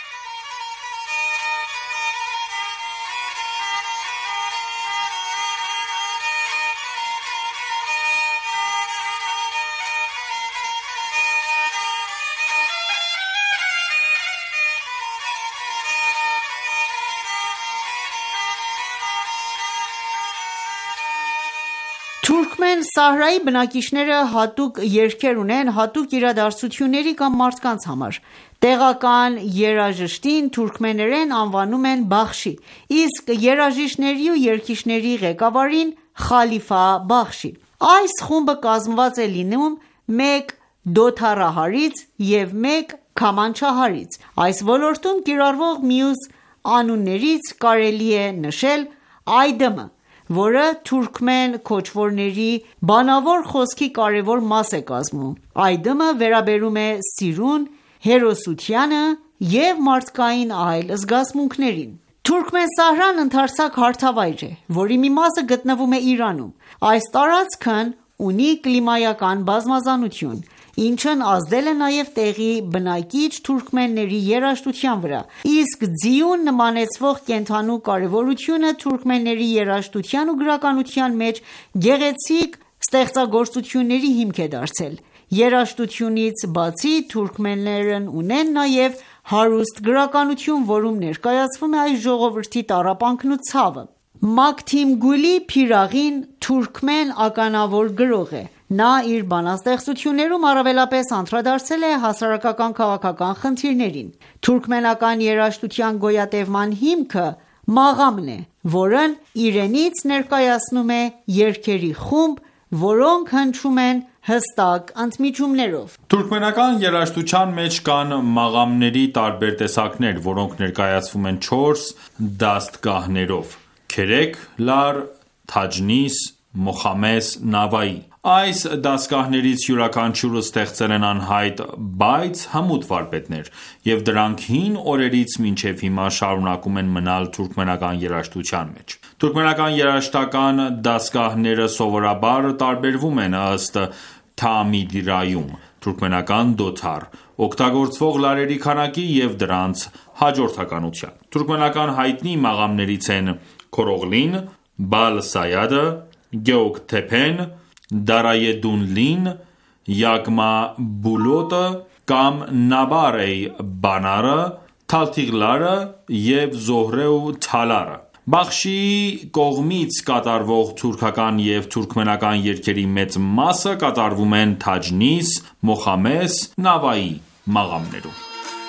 Թուրքմեն Սահրայի բնակիչները հատուկ երգեր ունեն հատուկ իրադարձությունների կամ մարդկանց համար։ Տեղական երաժշտին թուրքմեներեն անվանում են բախշի, իսկ երաժիշտների ու երգիչների ղեկավարին խալիֆա բախշի։ Այս խումբը կազմված է լինում մեկ դոթարահարից և մեկ քամանչահարից։ Այս ոլորտում կիրառվող մյուս անուններից կարելի է նշել այդըմը, որը թուրքմեն քոչվորների բանավոր խոսքի կարևոր մաս է կազմում։ Այդըմը վերաբերում է սիրուն, հերոսությանը և մարդկային այլ զգացմունքներին։ Թուրքմեն Սահրան ընդարձակ հարթավայր է, որի մի մասը գտնվում է Իրանում։ Այս տարածքն ունի կլիմայական բազմազանություն, ինչն ազդել է նաև տեղի բնակիչ թուրքմենների երաժշտության վրա, իսկ ձիուն նմանեցվող կենդանու կարևորությունը թուրքմենների երաժշտության ու գրականության մեջ գեղեցիկ ստեղծագործությունների հիմք է դարձել։ Երաժշտությունից բացի թուրքմեններն ունեն նաև հարուստ գրականություն, որում ներկայացվում է այս ժողովրդի տառապանքն ու ցավը։ Մաքթիմ Գուլի Փիրաղին թուրքմեն ականավոր գրող է։ Նա իր բանաստեղծություններում առավելապես անդրադարձել է հասարակական-քաղաքական խնդիրներին։ Թուրքմենական երաժշտության գոյատևման հիմքը մաղամն է, որն իրենից ներկայացնում է երգերի խումբ, որոնք հնչում են հստակ ընդմիջումներով։ Թուրքմենական երաժշտության մեջ կան մաղամների տարբեր տեսակներ, որոնք ներկայացվում են չորս դաստգահներով՝ քերեկ, լար, թաջնիս, մոխամես, նավայի։ Այս դաստգահներից յուրաքանչյուրը ստեղծել են անհայտ, բայց հմուտ վարպետներ, և դրանք հին օրերից մինչև հիմա շարունակում են մնալ թուրքմենական երաժշտության մեջ։ Թուրքմենական երաժշտական դաստգահները սովորաբար տարբերվում են ըստ թամիդրայում (թուրքմենական դոթար), օգտագործվող լարերի քանակի և դրանց հաջորդականության։ Թուրքմենական հայտնի մաղամներից են Քորօղլին, Բալ Սայադը, Գեոգթեփեն, Դարայեդունլին, Յագմա Բուլոտը կամ Նաբարեյ Բանարը, Թալթիղլարը և Զոհրե ու Թալարը։ Բախշիի կողմից կատարվող թուրքական և թուրքմենական երգերի մեծ մասը կատարվում են թաջնիս, մոխամես, նավայի մաղամներում։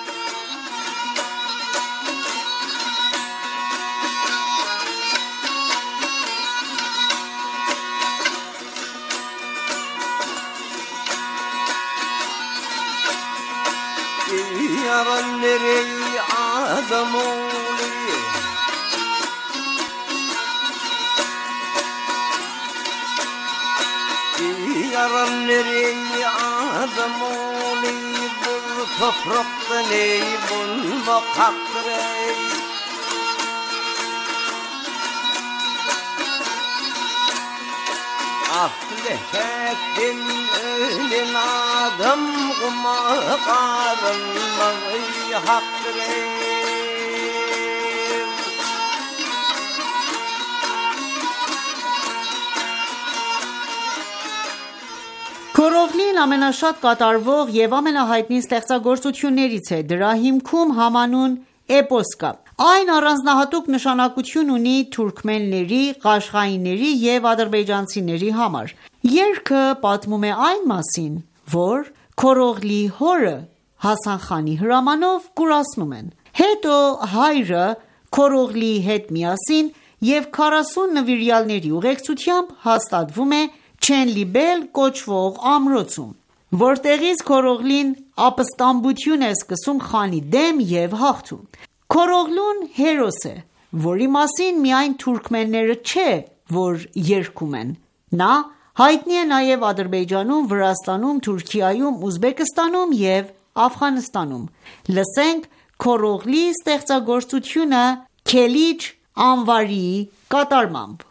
Քորօղլին ամենաշատ կատարվող և ամենահայտնի ստեղծագործություններից է։ Դրա հիմքում համանուն էպոս կա։ Այն առանձնահատուկ նշանակություն ունի թուրքմենների, ղաշղայինների և ադրբեջանցիների համար։ Երգը պատմում է այն մասին, որ Քորօղլիի հորը Հասան խանի հրամանով կուրացնում են։ Հետո հայրը Քորօղլիի հետ միասին և քառասուն նվիրյալների ուղեկցությամբ հաստատվում է Չենլիբել կոչվող ամրոցում, որտեղից Քորօղլին ապստամբություն է սկսում խանի դեմ և հաղթում։ Քորօղլուն հերոս է, որի մասին միայն թուրքմենները չէ, որ երգում են։ Նա հայտնի է նաև Ադրբեջանում, Վրաստանում, Թուրքիայում, Ուզբեկստանում և Աֆղանստանում։ Լսենք Քորօղլիի ստեղծագործությունը Քելիջ Անվարիի կատարմամբ։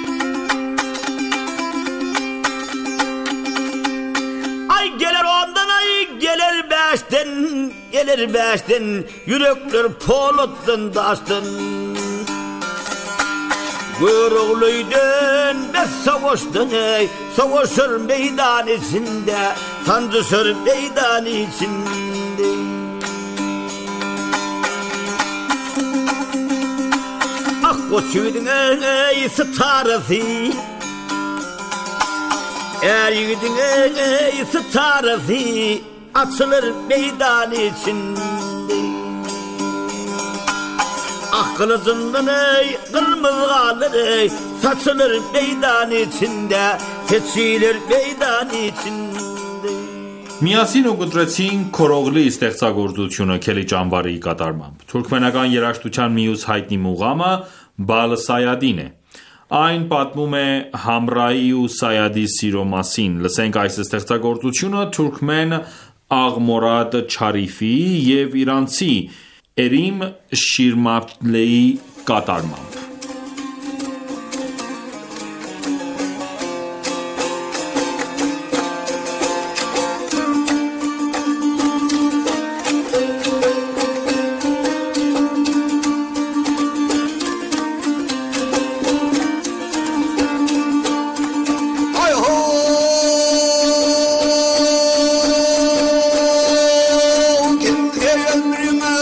Gelir ondan ay gelir beşten, gelir beşten, yürekler poluttan daştın. Koroğlu'yden beş savaştın ey, savaşır meydan içinde, sancışır meydan içinde. Ah koçuydun ey starası, er yiğidin ey starası, açılır meydan içinde. Ah kılıcından ey kırmızı kalır ey, saçılır meydan içinde, seçilir meydan içinde. Միասին ուղղեցին Քորօղլի ստեղծագործությունը Քելիջ Անվարիի կատարմամբ։ Թուրքմենական երաժշտության մյուս հայտնի մուղամը Բալ Սայադին է։ Այն պատմում է Համրայի ու Սայադի սիրո մասին։ Լսենք այս ստեղծագործությունը թուրքմեն Աղմորադ Չարիֆիի և իրանցի Էրիմ Շիրմաթլեի կատարմամբ։ Ömrüme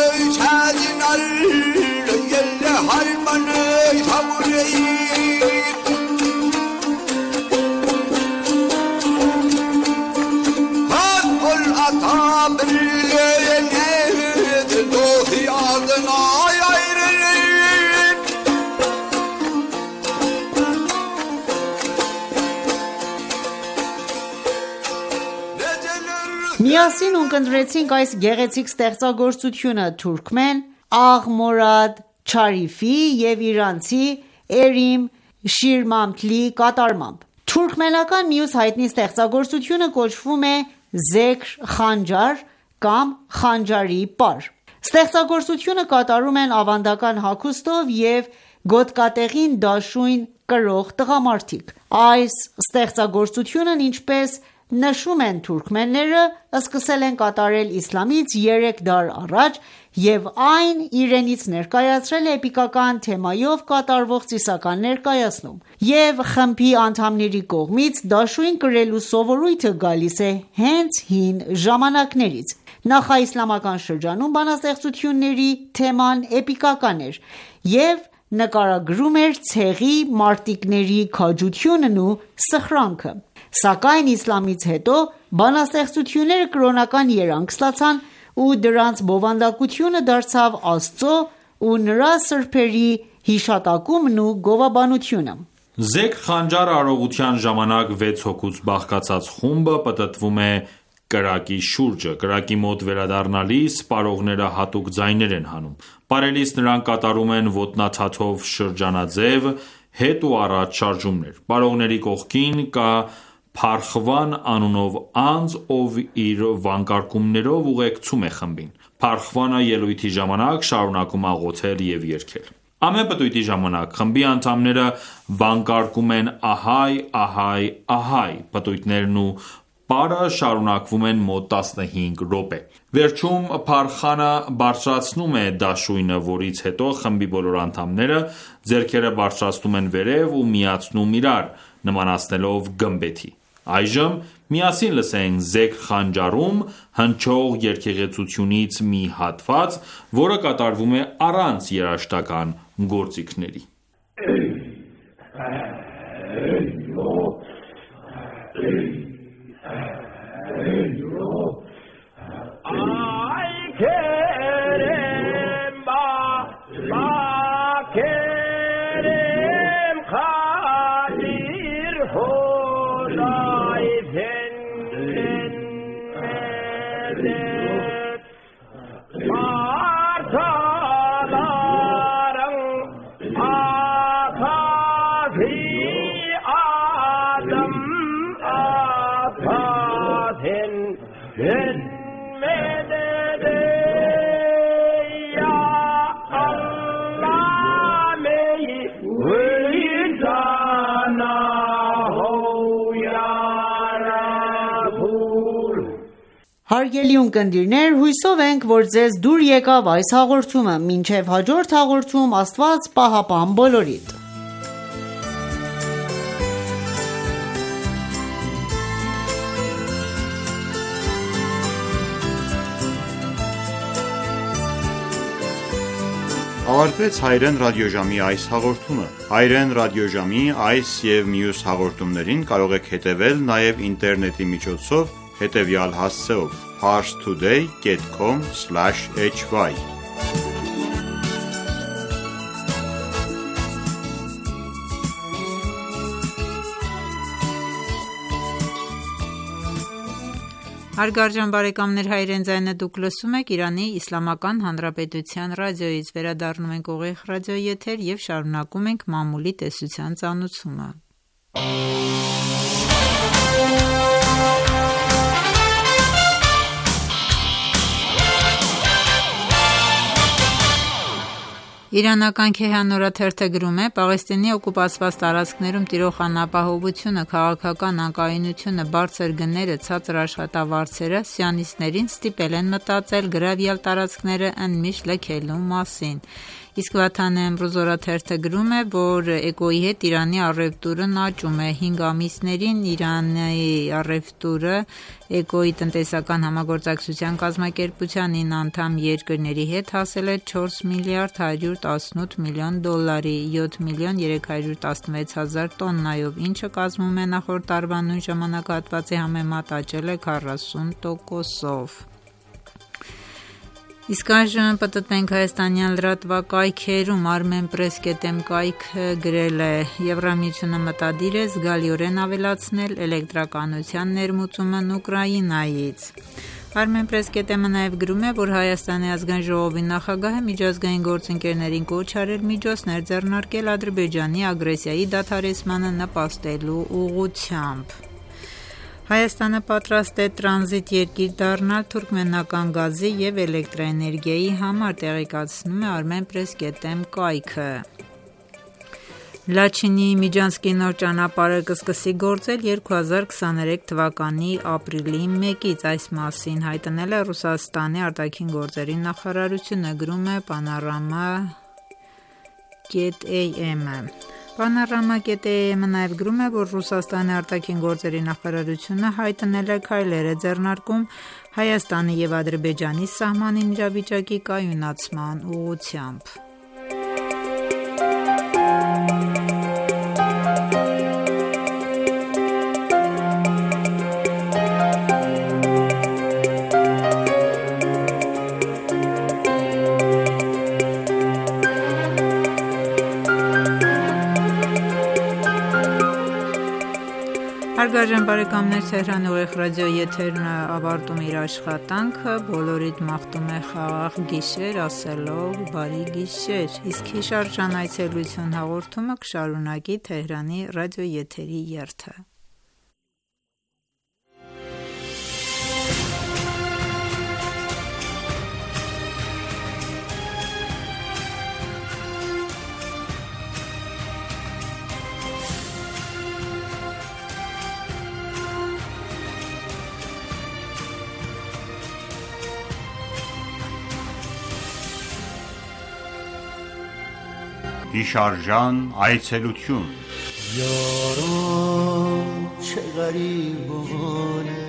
Միասին ունկնդրեցինք այս գեղեցիկ ստեղծագործությունը թուրքմեն Աղմորադ Չարիֆի և իրանցի Էրիմ Շիրմամթլի կատարմամբ: Թուրքմենական մյուս հայտնի ստեղծագործությունը կոչվում է Զեքր Խանջար կամ Խանջարի պար: Ստեղծագործությունը կատարում են ավանդական հագուստով և գոտկատեղին դաշույն կրող տղամարդիկ: Այս ստեղծագործությունն ինչպես նշում են թուրքմենները, սկսել են կատարել իսլամից երեք դար առաջ և այն իրենից ներկայացրել է էպիկական թեմայով կատարվող ծիսական ներկայացում, և խմբի անդամների կողմից դաշույն կրելու սովորույթը գալիս է հենց հին ժամանակներից: Նախաիսլամական շրջանում բանաստեղծությունների թեման էպիկական էր և նկարագրում էր ցեղի մարտիկների քաջությունն ու սխրանքը: Սակայն իսլամից հետո բանաստեղծությունները կրոնական երանգ ստացան ու դրանց բովանդակությունը դարձավ Աստծո ու նրա սրբերի հիշատակումն ու գովաբանությունը: Զեքր խանջարը արարողության ժամանակ վեց հոգուց բաղկացած խումբը պտտվում է կրակի շուրջը: Կրակի մոտ վերադառնալիս սպարողները հատուկ ձայներ են հանում: Պարելիս նրանք կատարում են ոտնաթաթով շրջանաձև հետ ու առաջ շարժումներ: Պարողների կողքին կա Փարխվան անունով անձ, ով իր վանկարկումներով ուղեկցում է խմբին: Փարխվանը ելույթի ժամանակ շարունակում է աղոթել և երգել: Ամեն պտույտի ժամանակ խմբի անդամները վանկարկում են ահայ, ահայ, ահայ: Պտույտներն ու պարը շարունակվում են մոտ տասնհինգ րոպե: Վերջում Փարխանը բարձրացնում է դաշույնը, որից հետո խմբի բոլոր անդամները ձեռքերը բարձրացնում են վերև ու միացնում իրար, նմանացնելով գմբեթի: Այժմ միասին լսենք Զեքր խանջարում հնչող երգեղեցությունից մի հատված, որը կատարվում է առանց երաժշտական գործիքների: Հարգելի ունկնդիրներ, հուսով ենք, որ ձեզ դուր եկավ այս հաղորդումը: Մինչև հաջորդ հաղորդում Աստված պահապան բոլորիդ: Ավարտվեց հայրեն ռադիոժամի այս հաղորդումը: Հայրեն ռադիոժամի այս և մյուս հաղորդումներին կարող եք հետևել նաև ինտերնետի միջոցով հետևյալ հասցեով՝ parstoday dot com slash h y: Հարգարժան բարեկամներ, հայրեն ձայնը դուք լսում եք Իրանի Իսլամական Հանրապետության ռադիոյից: Վերադառնում ենք ուղիղ ռադիոյի եթեր և շարունակում ենք մամուլի տեսության ծանոթումը: Իրանական Քեհան օրաթերթը գրում է. «Պաղեստինի օկուպացված տարածքներում տիրող անապահովությունը, քաղաքական անկայունությունը, բարձր գները, ցածր աշխատավարձերը սիոնիստներին ստիպել են մտածել գրավյալ տարածքները ընդմիշտ լքելու մասին»: Իսկ Վաթան Էմրուզ օրաթերթը գրում է, որ ԷԿՕ-ի հետ Իրանի առևտուրն աճում է: Հինգ ամիսներին Իրանի առևտուրը ԷԿՕ-ի տնտեսական համագործակցության կազմակերպության ինը անդամ երկրների հետ հասել է չորս միլիարդ հարյուր տասնութ միլիոն դոլարի՝ յոթ միլիոն երեք հարյուր տասնվեց հազար տոննայով, ինչը կազմում է նախորդ տարվա նույն ժամանակահատվածի համեմատ աճել է քառասուն տոկոսով: Իսկ այժմ պատտվենք հայաստանյան լրատվակայքերում Armenpress.am կայքը գրել է Եվրամիությունը մտադիր է զգալիորեն ավելացնել էլեկտրականության ներմուծումն Ուկրաինայից։ Armenpress.am-ը նաև գրում է, որ Հայաստանի ազգային ժողովի նախագահը միջազգային գործընկերներին կոչ արել միջոցներ ձեռնարկել Ադրբեջանի ագրեսիայի դադարեցմանը նպաստելու ուղղությամբ։ Հայաստանը պատրաստ է տրանզիտ երկիր դառնալ թուրքմենական գազի և էլեկտրաէներգիայի համար, տեղեկացնում է Armenpress.am կայքը։ Լաչինի Միջանցքի նոր ճանապարհը կսկսի գործել երկու հազար քսաներեք թվականի ապրիլի մեկից, այս մասին հայտնել է Ռուսաստանի արտաքին գործերի նախարարությունը, գրում է Panorama.am-ը։ Panorama.am-ը նաև գրում է, որ Ռուսաստանի արտաքին գործերի նախարարությունը հայտնել է քայլեր է ձեռնարկում Հայաստանի և Ադրբեջանի սահմանին իրավիճակի կայունացման ուղղությամբ։ Հարգարժան բարեկամներ, Թեհրանի ուղիղ ռադիոյի եթերն ավարտում իր աշխատանքը, բոլորիդ մաղթում է խաղաղ գիշեր, ասելով բարի գիշեր, իսկ հիշարժան այցելություն հաղորդումը կշարունակի Թեհրանի ռադիոյի եթերի երթը։ Հիշարժան այցելություն یاران چه غریبانه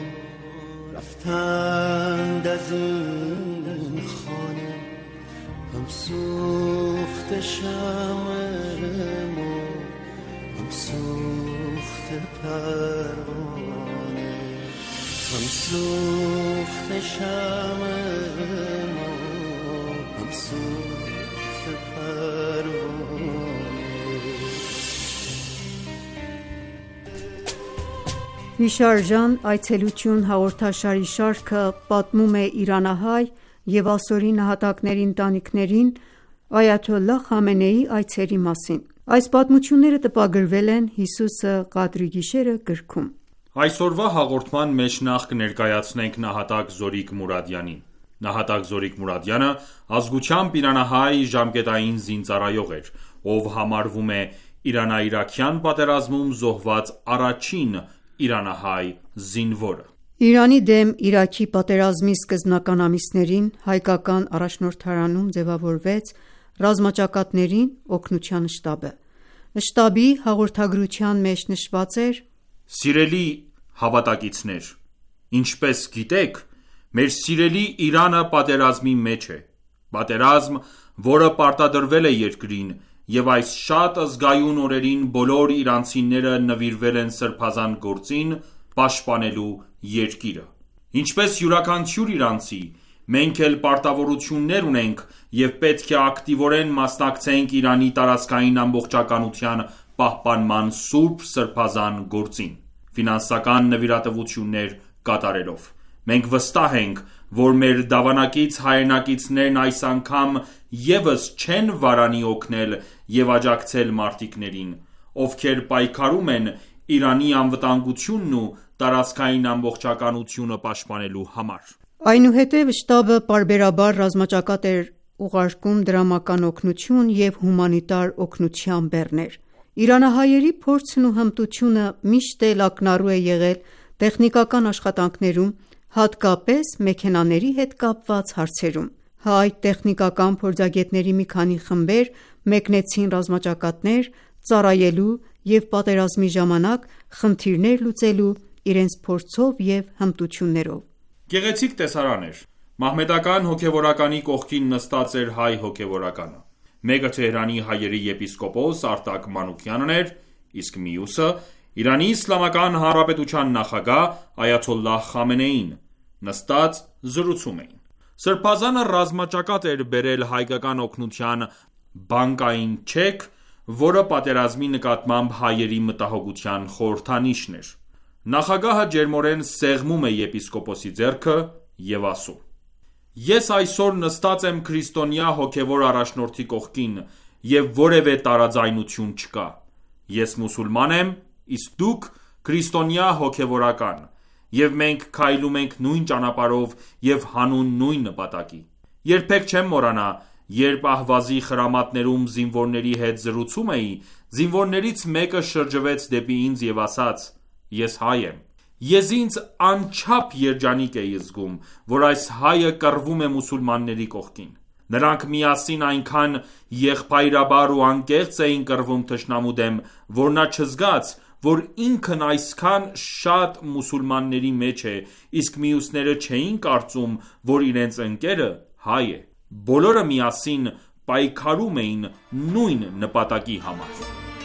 رفتند از این خانه هم سوخت شمع ما هم سوخت پروانه هم سوخت شمع ما هم سوخت پروانه Հիշարժան այցելություն հաղորդաշարի շարքը պատմում է իրանահայ և ասորի նահատակների ընտանիքներին Այաթոլլահ Խամենեիի այցերի մասին։ Այս պատմությունները տպագրվել են «Հիսուսը Ղադրի գիշերը» գրքում։ Այսօրվա հաղորդման մեջ նախ կներկայացնենք նահատակ Զորիկ Մուրադյանին։ Նահատակ Զորիկ Մուրադյանը ազգությամբ իրանահայ ժամկետային զինծառայող էր, ով համարվում է Իրանա-իրաքյան պատերազմում զոհված առաջին իրանահայ զինվորը։ Իրանի դեմ Իրաքի պատերազմի սկզբնական ամիսներին հայկական առաջնորդարանում ձևավորվեց ռազմաճակատներին օգնության շտաբը։ Շտաբի հաղորդագրության մեջ նշված էր. Սիրելի հավատակիցներ, ինչպես գիտեք, մեր սիրելի Իրանը պատերազմի մեջ է։ Պատերազմ, որը պարտադրվել է երկրին, և այս շատ զգայուն օրերին բոլոր իրանցիները նվիրվել են սրբազան գործին պաշտպանելու երկիրը։ Ինչպես յուրաքանչյուր իրանցի, մենք էլ պարտավորություններ ունենք և պետք է ակտիվորեն մասնակցենք Իրանի տարածքային ամբողջականության պահպանման սուրբ սրբազան գործին, ֆինանսական նվիրատվություններ կատարելով։ Մենք վստահ ենք, որ մեր դավանակից հայրենակիցներն այս անգամ ևս չեն վարանի օգնել և աջակցել մարտիկներին, ովքեր պայքարում են Իրանի անվտանգությունն ու տարածքային ամբողջականությունը պաշտպանելու համար։ Այնուհետև շտաբը պարբերաբար ռազմաճակատ էր ուղարկում դրամական օգնություն և հումանիտար օգնության բեռներ։ Իրանահայերի փորձն ու հմտությունը միշտ էլ ակնառու է եղել տեխնիկական աշխատանքներում, հատկապես մեքենաների հետ կապված հարցերում։ Հայ տեխնիկական փորձագետների մի քանի խմբեր մեկնեցին ռազմաճակատներ ծառայելու և պատերազմի ժամանակ խնդիրներ լուծելու իրենց փորձով և հմտություններով։ Գեղեցիկ տեսարան էր։ Մահմեդական հոգևորականի կողքին նստած էր հայ հոգևորականը։ Մեկը Թեհրանի հայերի եպիսկոպոս Արտակ Մանուկյանն էր, իսկ մյուսը Իրանի Իսլամական Հանրապետության նախագահ Այաթոլլահ Խամենեին։ Նստած զրուցում էին։ Սրբազանը ռազմաճակատ էր բերել հայկական օգնության բանկային չեք, որը պատերազմի նկատմամբ հայերի մտահոգության խորհրդանիշն էր։ Նախագահը ջերմորեն սեղմում է եպիսկոպոսի ձեռքը և ասում. «Ես այսօր նստած եմ քրիստոնյա հոգևոր առաջնորդի կողքին և որևէ տարաձայնություն չկա։ Ես մուսուլման եմ, իսկ դուք քրիստոնյա հոգևորական, և մենք քայլում ենք նույն ճանապարհով և հանուն նույն նպատակի։ Երբեք չեմ մոռանա, երբ Ահվազի խրամատներում զինվորների հետ զրուցում էի, զինվորներից մեկը շրջվեց դեպի ինձ և ասաց. «Ես հայ եմ»։ Ես ինձ անչափ երջանիկ էի զգում, որ այս հայը կռվում է մուսուլմանների կողքին։ Նրանք միասին այնքան եղբայրաբար ու անկեղծ էին կռվում թշնամու դեմ, որ նա չզգաց, որ ինքն այսքան շատ մուսուլմանների մեջ է, իսկ մյուսները չէին կարծում, որ իրենց ընկերը հայ է։ Բոլորը միասին պայքարում էին նույն նպատակի համար։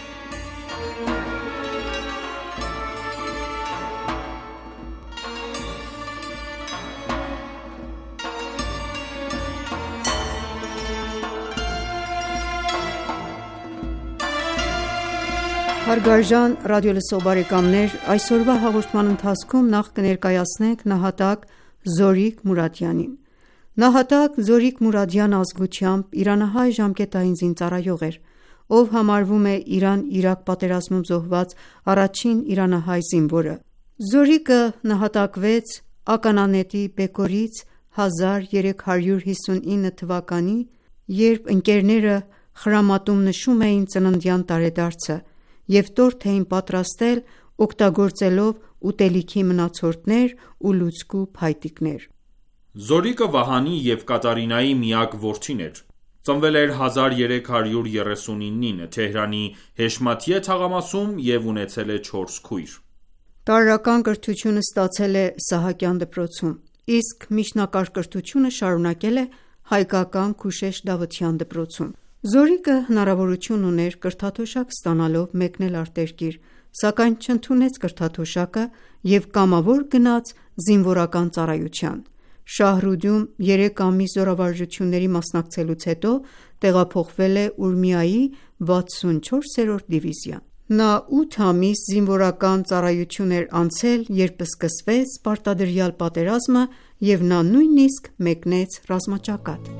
Հարգարժան ռադիոլսող բարեկամներ, այսօրվա հաղորդման ընթացքում նախ կներկայացնենք նահատակ Զորիկ Մուրադյանին։ Նահատակ Զորիկ Մուրադյանը ազգությամբ իրանահայ ժամկետային զինծառայող էր, ով համարվում է Իրան-Իրաք պատերազմում զոհված առաջին իրանահայ զինվորը։ Զորիկը նահատակվեց ականանետի բեկորից հազար երեք հարյուր հիսունինը թվականի, երբ ընկերները խրամատում նշում էին ծննդյան տարեդարձը և տորթ էին պատրաստել օգտագործելով ուտելիքի մնացորդներ ու լուցկու փայտիկներ։ Զորիկը Վահանի և Կատարինայի միակ որդին էր։ Ծնվել էր հազար երեք հարյուր երեսունինին Թեհրանի Հեշմաթիե թաղամասում և ունեցել է չորս քույր։ Տարրական կրթությունը ստացել է Սահակյան դպրոցում, իսկ միջնակարգ կրթությունը շարունակել է հայկական Քուշեշ Դավթյան դպրոցում։ Զորիկը հնարավորություն ուներ կրթաթոշակ ստանալով մեկնել արտերկիր, սակայն չընդունեց կրթաթոշակը և կամավոր գնաց զինվորական ծառայության։ Շահրուդում երեք ամիս զորավարժությունների մասնակցելուց հետո տեղափոխվել է Ուրմիայի վաթսունչորսերորդ դիվիզիա։ Նա ութ ամիս զինվորական ծառայություն էր անցել, երբ սկսվեց պարտադրյալ պատերազմը և նա նույնիսկ մեկնեց ռազմաճակատ։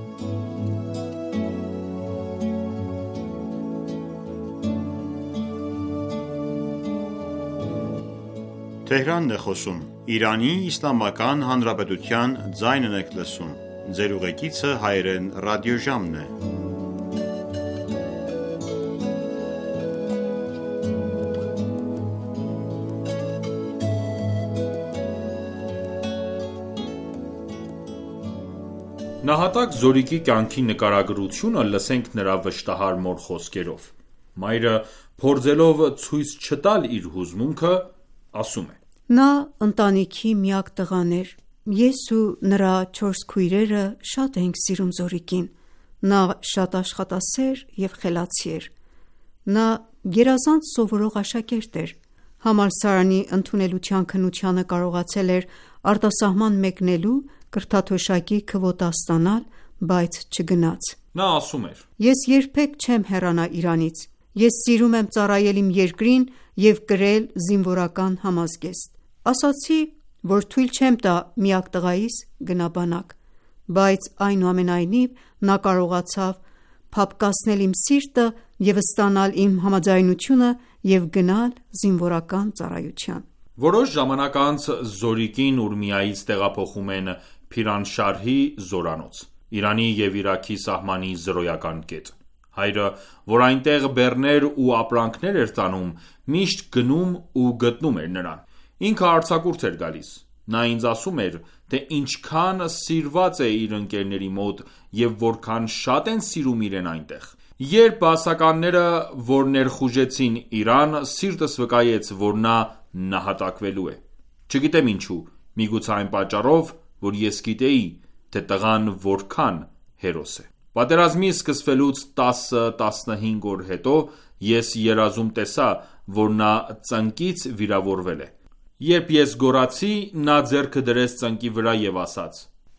Նահատակ Զորիկի կյանքի նկարագրությունը լսենք նրա վշտահար մոր խոսքերով։ Մայրը, փորձելով ցույց չտալ իր հուզմունքը, ասում է. Նա ընտանիքի միակ տղան էր։ Ես ու նրա չորս քույրերը շատ էինք սիրում Զորիկին։ Նա շատ աշխատասեր և խելացի էր։ Նա գերազանց սովորող աշակերտ էր։ Համալսարանի ընդունելության քննությանը կարողացել էր արտասահման մեկնելու, կրթաթոշակի քվոտա ստանալ, բայց չգնաց։ Նա ասում էր. Ես երբեք չեմ հեռանա Իրանից։ Ես սիրում եմ ծառայել իմ երկրին և կրել զինվորական համազգեստ։ Ասացի, որ թույլ չեմ տա միակ տղայիս գնա բանակ, բայց այնուամենայնիվ նա կարողացավ փափկացնել իմ սիրտը և ստանալ իմ համաձայնությունը և գնալ զինվորական ծառայության։ Որոշ ժամանակ անց Զորիկին Ուրմիայից տեղափոխում են Փիրանշարհի զորանոց, Իրանի և Իրաքի սահմանի զրոյական կետ։ Հայրը, որ այնտեղ բեռներ ու ապրանքներ էր տանում, միշտ գնում ու գտնում էր նրան։ Ինքը արձակուրդ էր գալիս։ Նա ինձ ասում էր, թե ինչքան սիրված է իր ընկերների մոտ և որքան շատ են սիրում իրեն այնտեղ։ Երբ բաասականները, որ ներխուժեցին Իրան, սիրտս վկայեց, որ նա նահատակվելու է։ Չգիտեմ ինչու, միգուցե այն պատճառով, որ ես գիտեի, թե տղան որքան հերոս է։ Պատերազմի սկսվելուց տասը-տասնհինգ օր հետո ես երազում տեսա, որ նա ծնկից վիրավորվել է։ Երբ ես գոռացի, նա ձեռքը դրեց ծնկի վրա և ասաց.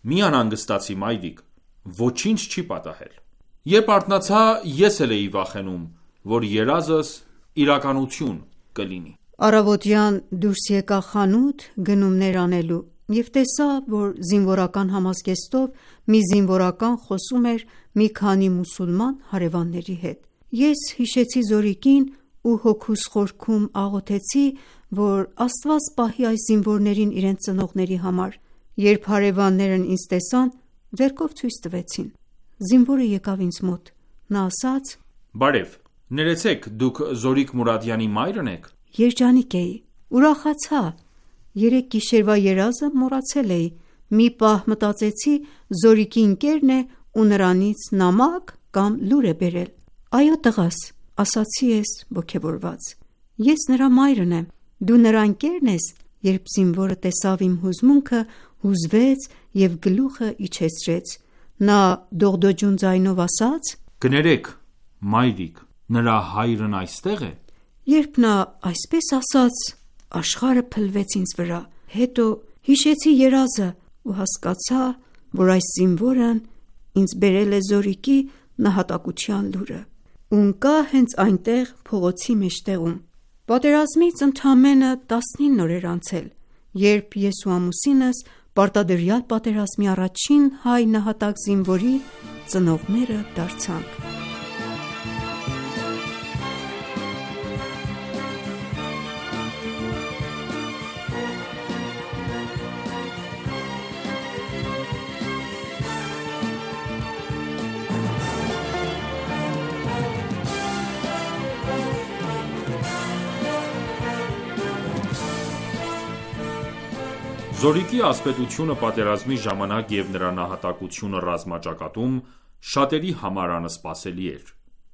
մի անհանգստացի մայրիկ, ոչինչ չի պատահել։ Երբ արթնացա, ես էլ էի վախենում, որ երազս իրականություն կլինի։ Առավոտյան դուրս եկա խանութ գնումներ անելու և տեսա, որ զինվորական համազգեստով մի զինվորական խոսում էր մի քանի մուսուլման հարևանների հետ։ Ես հիշեցի Զորիկին ու հոգուս խորքում աղոթեցի, որ Աստված պահի այս զինվորներին իրենց ծնողների համար։ Երբ հարևաններն ինձ տեսան, ձեռքով ցույց տվեցին։ Զինվորը եկավ ինձ մոտ։ Նա ասաց. Բարև, ներեցեք, դուք Զորիկ Մուրադյանի մայրն եք։ Երջանիկ էի, ուրախացա։ Երեկ գիշերվա երազը մոռացել էի։ Մի պահ մտածեցի Զորիկի ընկերն է ու նրանից նամակ կամ լուր է բերել։ Այո տղաս, ասացի ես ոգևորված։ Ես նրա մայրն եմ։ Դու նրա ընկերն ես։ Երբ զինվորը տեսավ իմ հուզմունքը, հուզվեց և գլուխը իջեցրեց։ Նա դողդոջուն ձայնով ասաց. Կներեք, մայրիկ, նրա հայրն այստեղ է։ Երբ նա այսպես ասաց, աշխարհը փլվեց ինձ վրա։ Հետո հիշեցի երազը ու հասկացա, որ այս զինվորն ինձ բերել է Զորիկի նահատակության լուրը, ու ընկա հենց այնտեղ փողոցի մեջտեղում։ Պատերազմից ընդամենը տասնինը օր էր անցել, երբ ես ու ամուսինս պարտադրյալ պատերազմի առաջին հայ նահատակ զինվորի ծնողները դարձանք։ Զորիկի ասպետությունը պատերազմի ժամանակ և նրա նահատակությունը ռազմաճակատում շատերի համար անսպասելի էր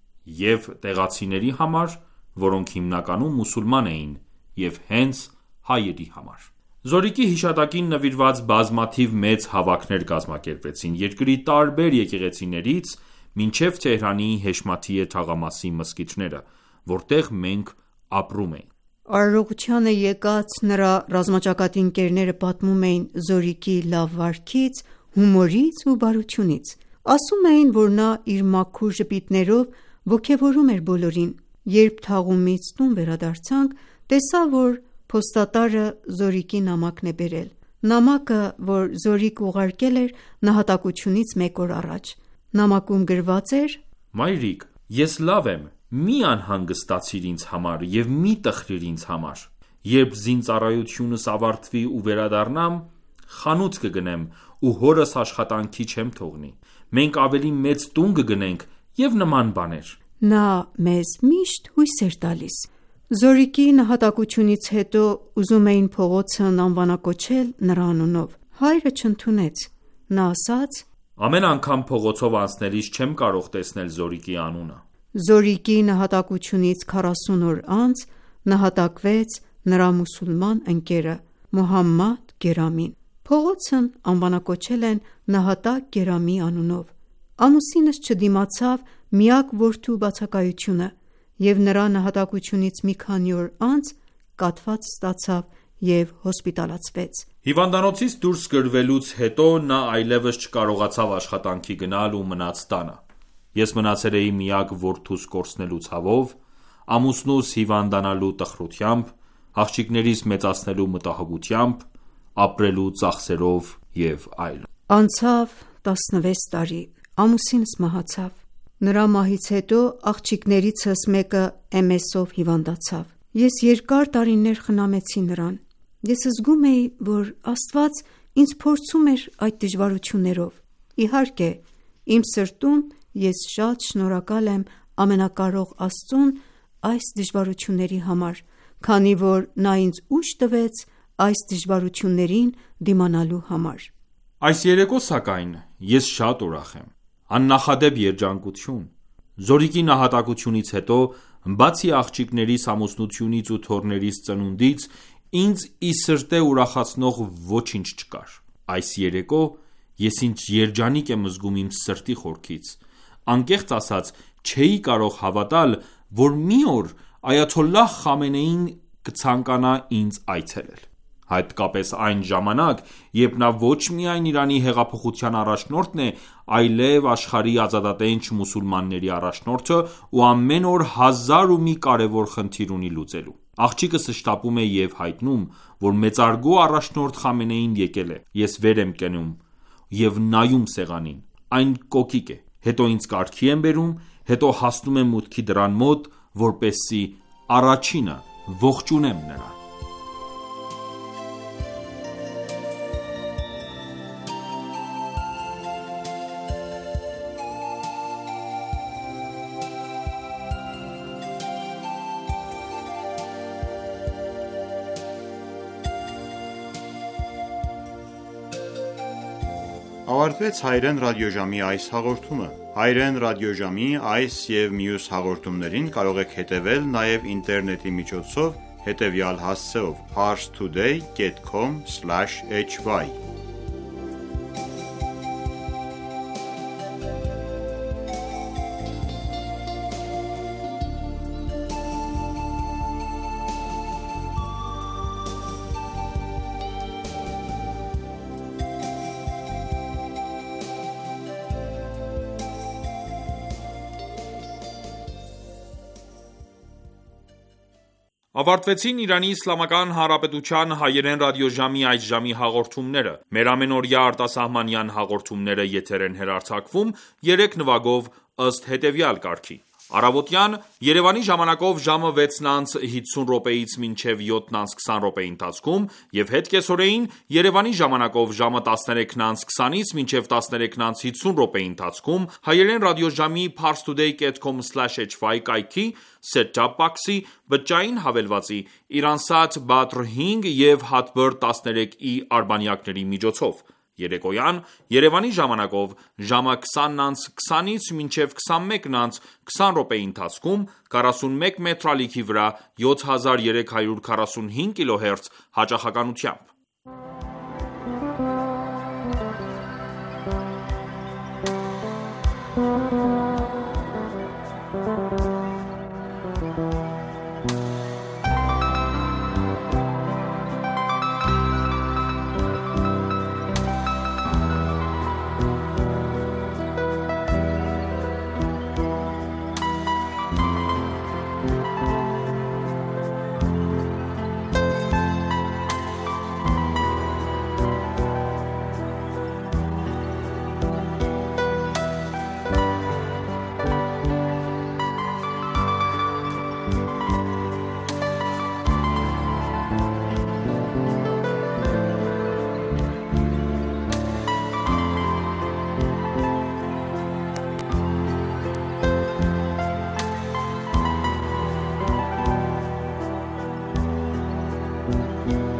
և տեղացիների համար, որոնք հիմնականում մուսուլման էին և հենց հայերի համար։ Զորիկի հիշատակին նվիրված բազմաթիվ մեծ հավաքներ կազմակերպվեցին երկրի տարբեր եկեղեցիներից մինչև Թեհրանի Հեշմաթիե թաղամասի մզկիթները, որտեղ մենք ապրում էինք։ Արարողությանը եկած նրա ռազմաճակատի ընկերները պատմում էին Զորիկի լավ վարքից, հումորից ու բարությունից։ Ասում էին, որ նա իր մաքուր ժպիտներով ոգևորում էր բոլորին։ Երբ թաղումից տուն վերադարձանք, տեսա, որ փոստատարը Զորիկի նամակն է բերել։ Նամակը, որ Զորիկը ուղարկել էր նահատակությունից մեկ օր առաջ։ Նամակում գրված էր. Մայրիկ, ես լավ եմ, մի անհանգստացիր ինձ համար և մի տխրիր ինձ համար։ Երբ զինծառայությունս ավարտվի ու վերադառնամ, խանութ կգնեմ ու հորս աշխատանքի չեմ թողնի։ Մենք ավելի մեծ տուն կգնենք և նման բաներ։ Նա մեզ միշտ հույս էր տալիս։ Զորիկի նահատակությունից հետո ուզում էին փողոցն անվանակոչել նրա անունով։ Հայրը չընդունեց։ Նա ասաց. Ամեն անգամ փողոցով անցնելիս չեմ կարող տեսնել Զորիկի անունը։ Զորիկի նահատակությունից քառասուն օր անց նահատակվեց նրա մուսուլման ընկերը Մոհամմադ Գերամին։ Փողոցն անվանակոչել են նահատակ Գերամի անունով։ Ամուսինս չդիմացավ միակ որդու բացակայությունը և նրա նահատակությունից մի քանի օր անց կաթված ստացավ և հոսպիտալացվեց։ Հիվանդանոցից դուրս գրվելուց հետո նա այլևս չկարողացավ աշխատանքի գնալ ու մնաց տանը։ Ես մնացել էի միակ որդուս կորցնելու ցավով, ամուսնուս հիվանդանալու տխրությամբ, աղջիկներիս մեծացնելու մտահոգությամբ, ապրելու ծախսերով և այլն։ Անցավ տասնվեց տարի, ամուսինս մահացավ։ Նրա մահից հետո աղջիկներիցս մեկը էմ էս-ով հիվանդացավ։ Ես երկար տարիներ խնամեցի նրան։ Ես զգում էի, որ Աստված ինձ փորձում էր այդ դժվարություններով։ Իհարկե, իմ սրտում ես շատ շնորհակալ եմ ամենակարող Աստծուն այս դժվարությունների համար, քանի որ նա ինձ ուժ տվեց այս դժվարություններին դիմանալու համար։ Այս երեկո սակայն ես շատ ուրախ եմ։ Աննախադեպ երջանկություն։ Զորիկի նահատակությունից հետո, բացի աղջիկներիս ամուսնությունից ու թոռներիս ծնունդից, ինձ ի սրտե ուրախացնող ոչինչ չկար։ Այս երեկո ես ինձ երջանիկ եմ զգում իմ սրտի խորքից։ Անկեղծ ասած, չէի կարող հավատալ, որ մի օր Այաթոլլահ Խամենեին կցանկանա ինձ այցելել։ հատկապես այն ժամանակ, երբ նա ոչ միայն Իրանի հեղափոխության առաջնորդն է, այլև աշխարհի ազատատենչ մուսուլմանների առաջնորդը ու ամեն օր հազար ու մի կարևոր խնդիր ունի լուծելու։ Աղջիկը շտապում է և հայտնում, որ մեծարգո առաջնորդ Խամենեին եկել է։ Ես վեր եմ կենում և նայում սեղանին, այն կոկիկ է, հետո ինձ կարգի են բերում, հետո հասնում եմ մուտքի դռան մոտ, որպեսզի առաջինը ողջունեմ նրան։ Ավարտվեց հայրեն ռադիոժամի այս հաղորդումը։ Հայրեն ռադիոժամի այս և մյուս հաղորդումներին կարող եք հետևել նաև ինտերնետի միջոցով հետևյալ հասցեով՝ parstoday dot com slash h y Ավարտվեցին Իրանի Իսլամական Հանրապետության հայերեն ռադիոժամի այս ժամի հաղորդումները։ Մեր ամենօրյա արտասահմանյան հաղորդումները եթեր են հեռարձակվում երեք նվագով ըստ հետևյալ կարգի։ Առավոտյան Երևանի ժամանակով ժամը վեցն անց հիսուն րոպեից մինչև յոթն անց քսան րոպեի ընթացքում և հետ կեսօրեին Երևանի ժամանակով ժամը տասներեքն անց քսանից մինչև տասներեքն անց հիսուն րոպեի ընթացքում հայերեն ռադիոժամի parstoday dot com slash h y կայքի set-top box-ի բջջային հավելվածի Իրանսատ Badr հինգ և Hotbird տասներեք E արբանյակների միջոցով։ Երեկոյան Երևանի ժամանակով ժամը քսանն անց քսանից մինչև քսանմեկն անց քսան րոպեի ընթացքում քառասունմեկ մետր ալիքի վրա յոթ հազար երեք հարյուր քառասունհինգ կիլոհերց հաճախականությամբ։ Thank you.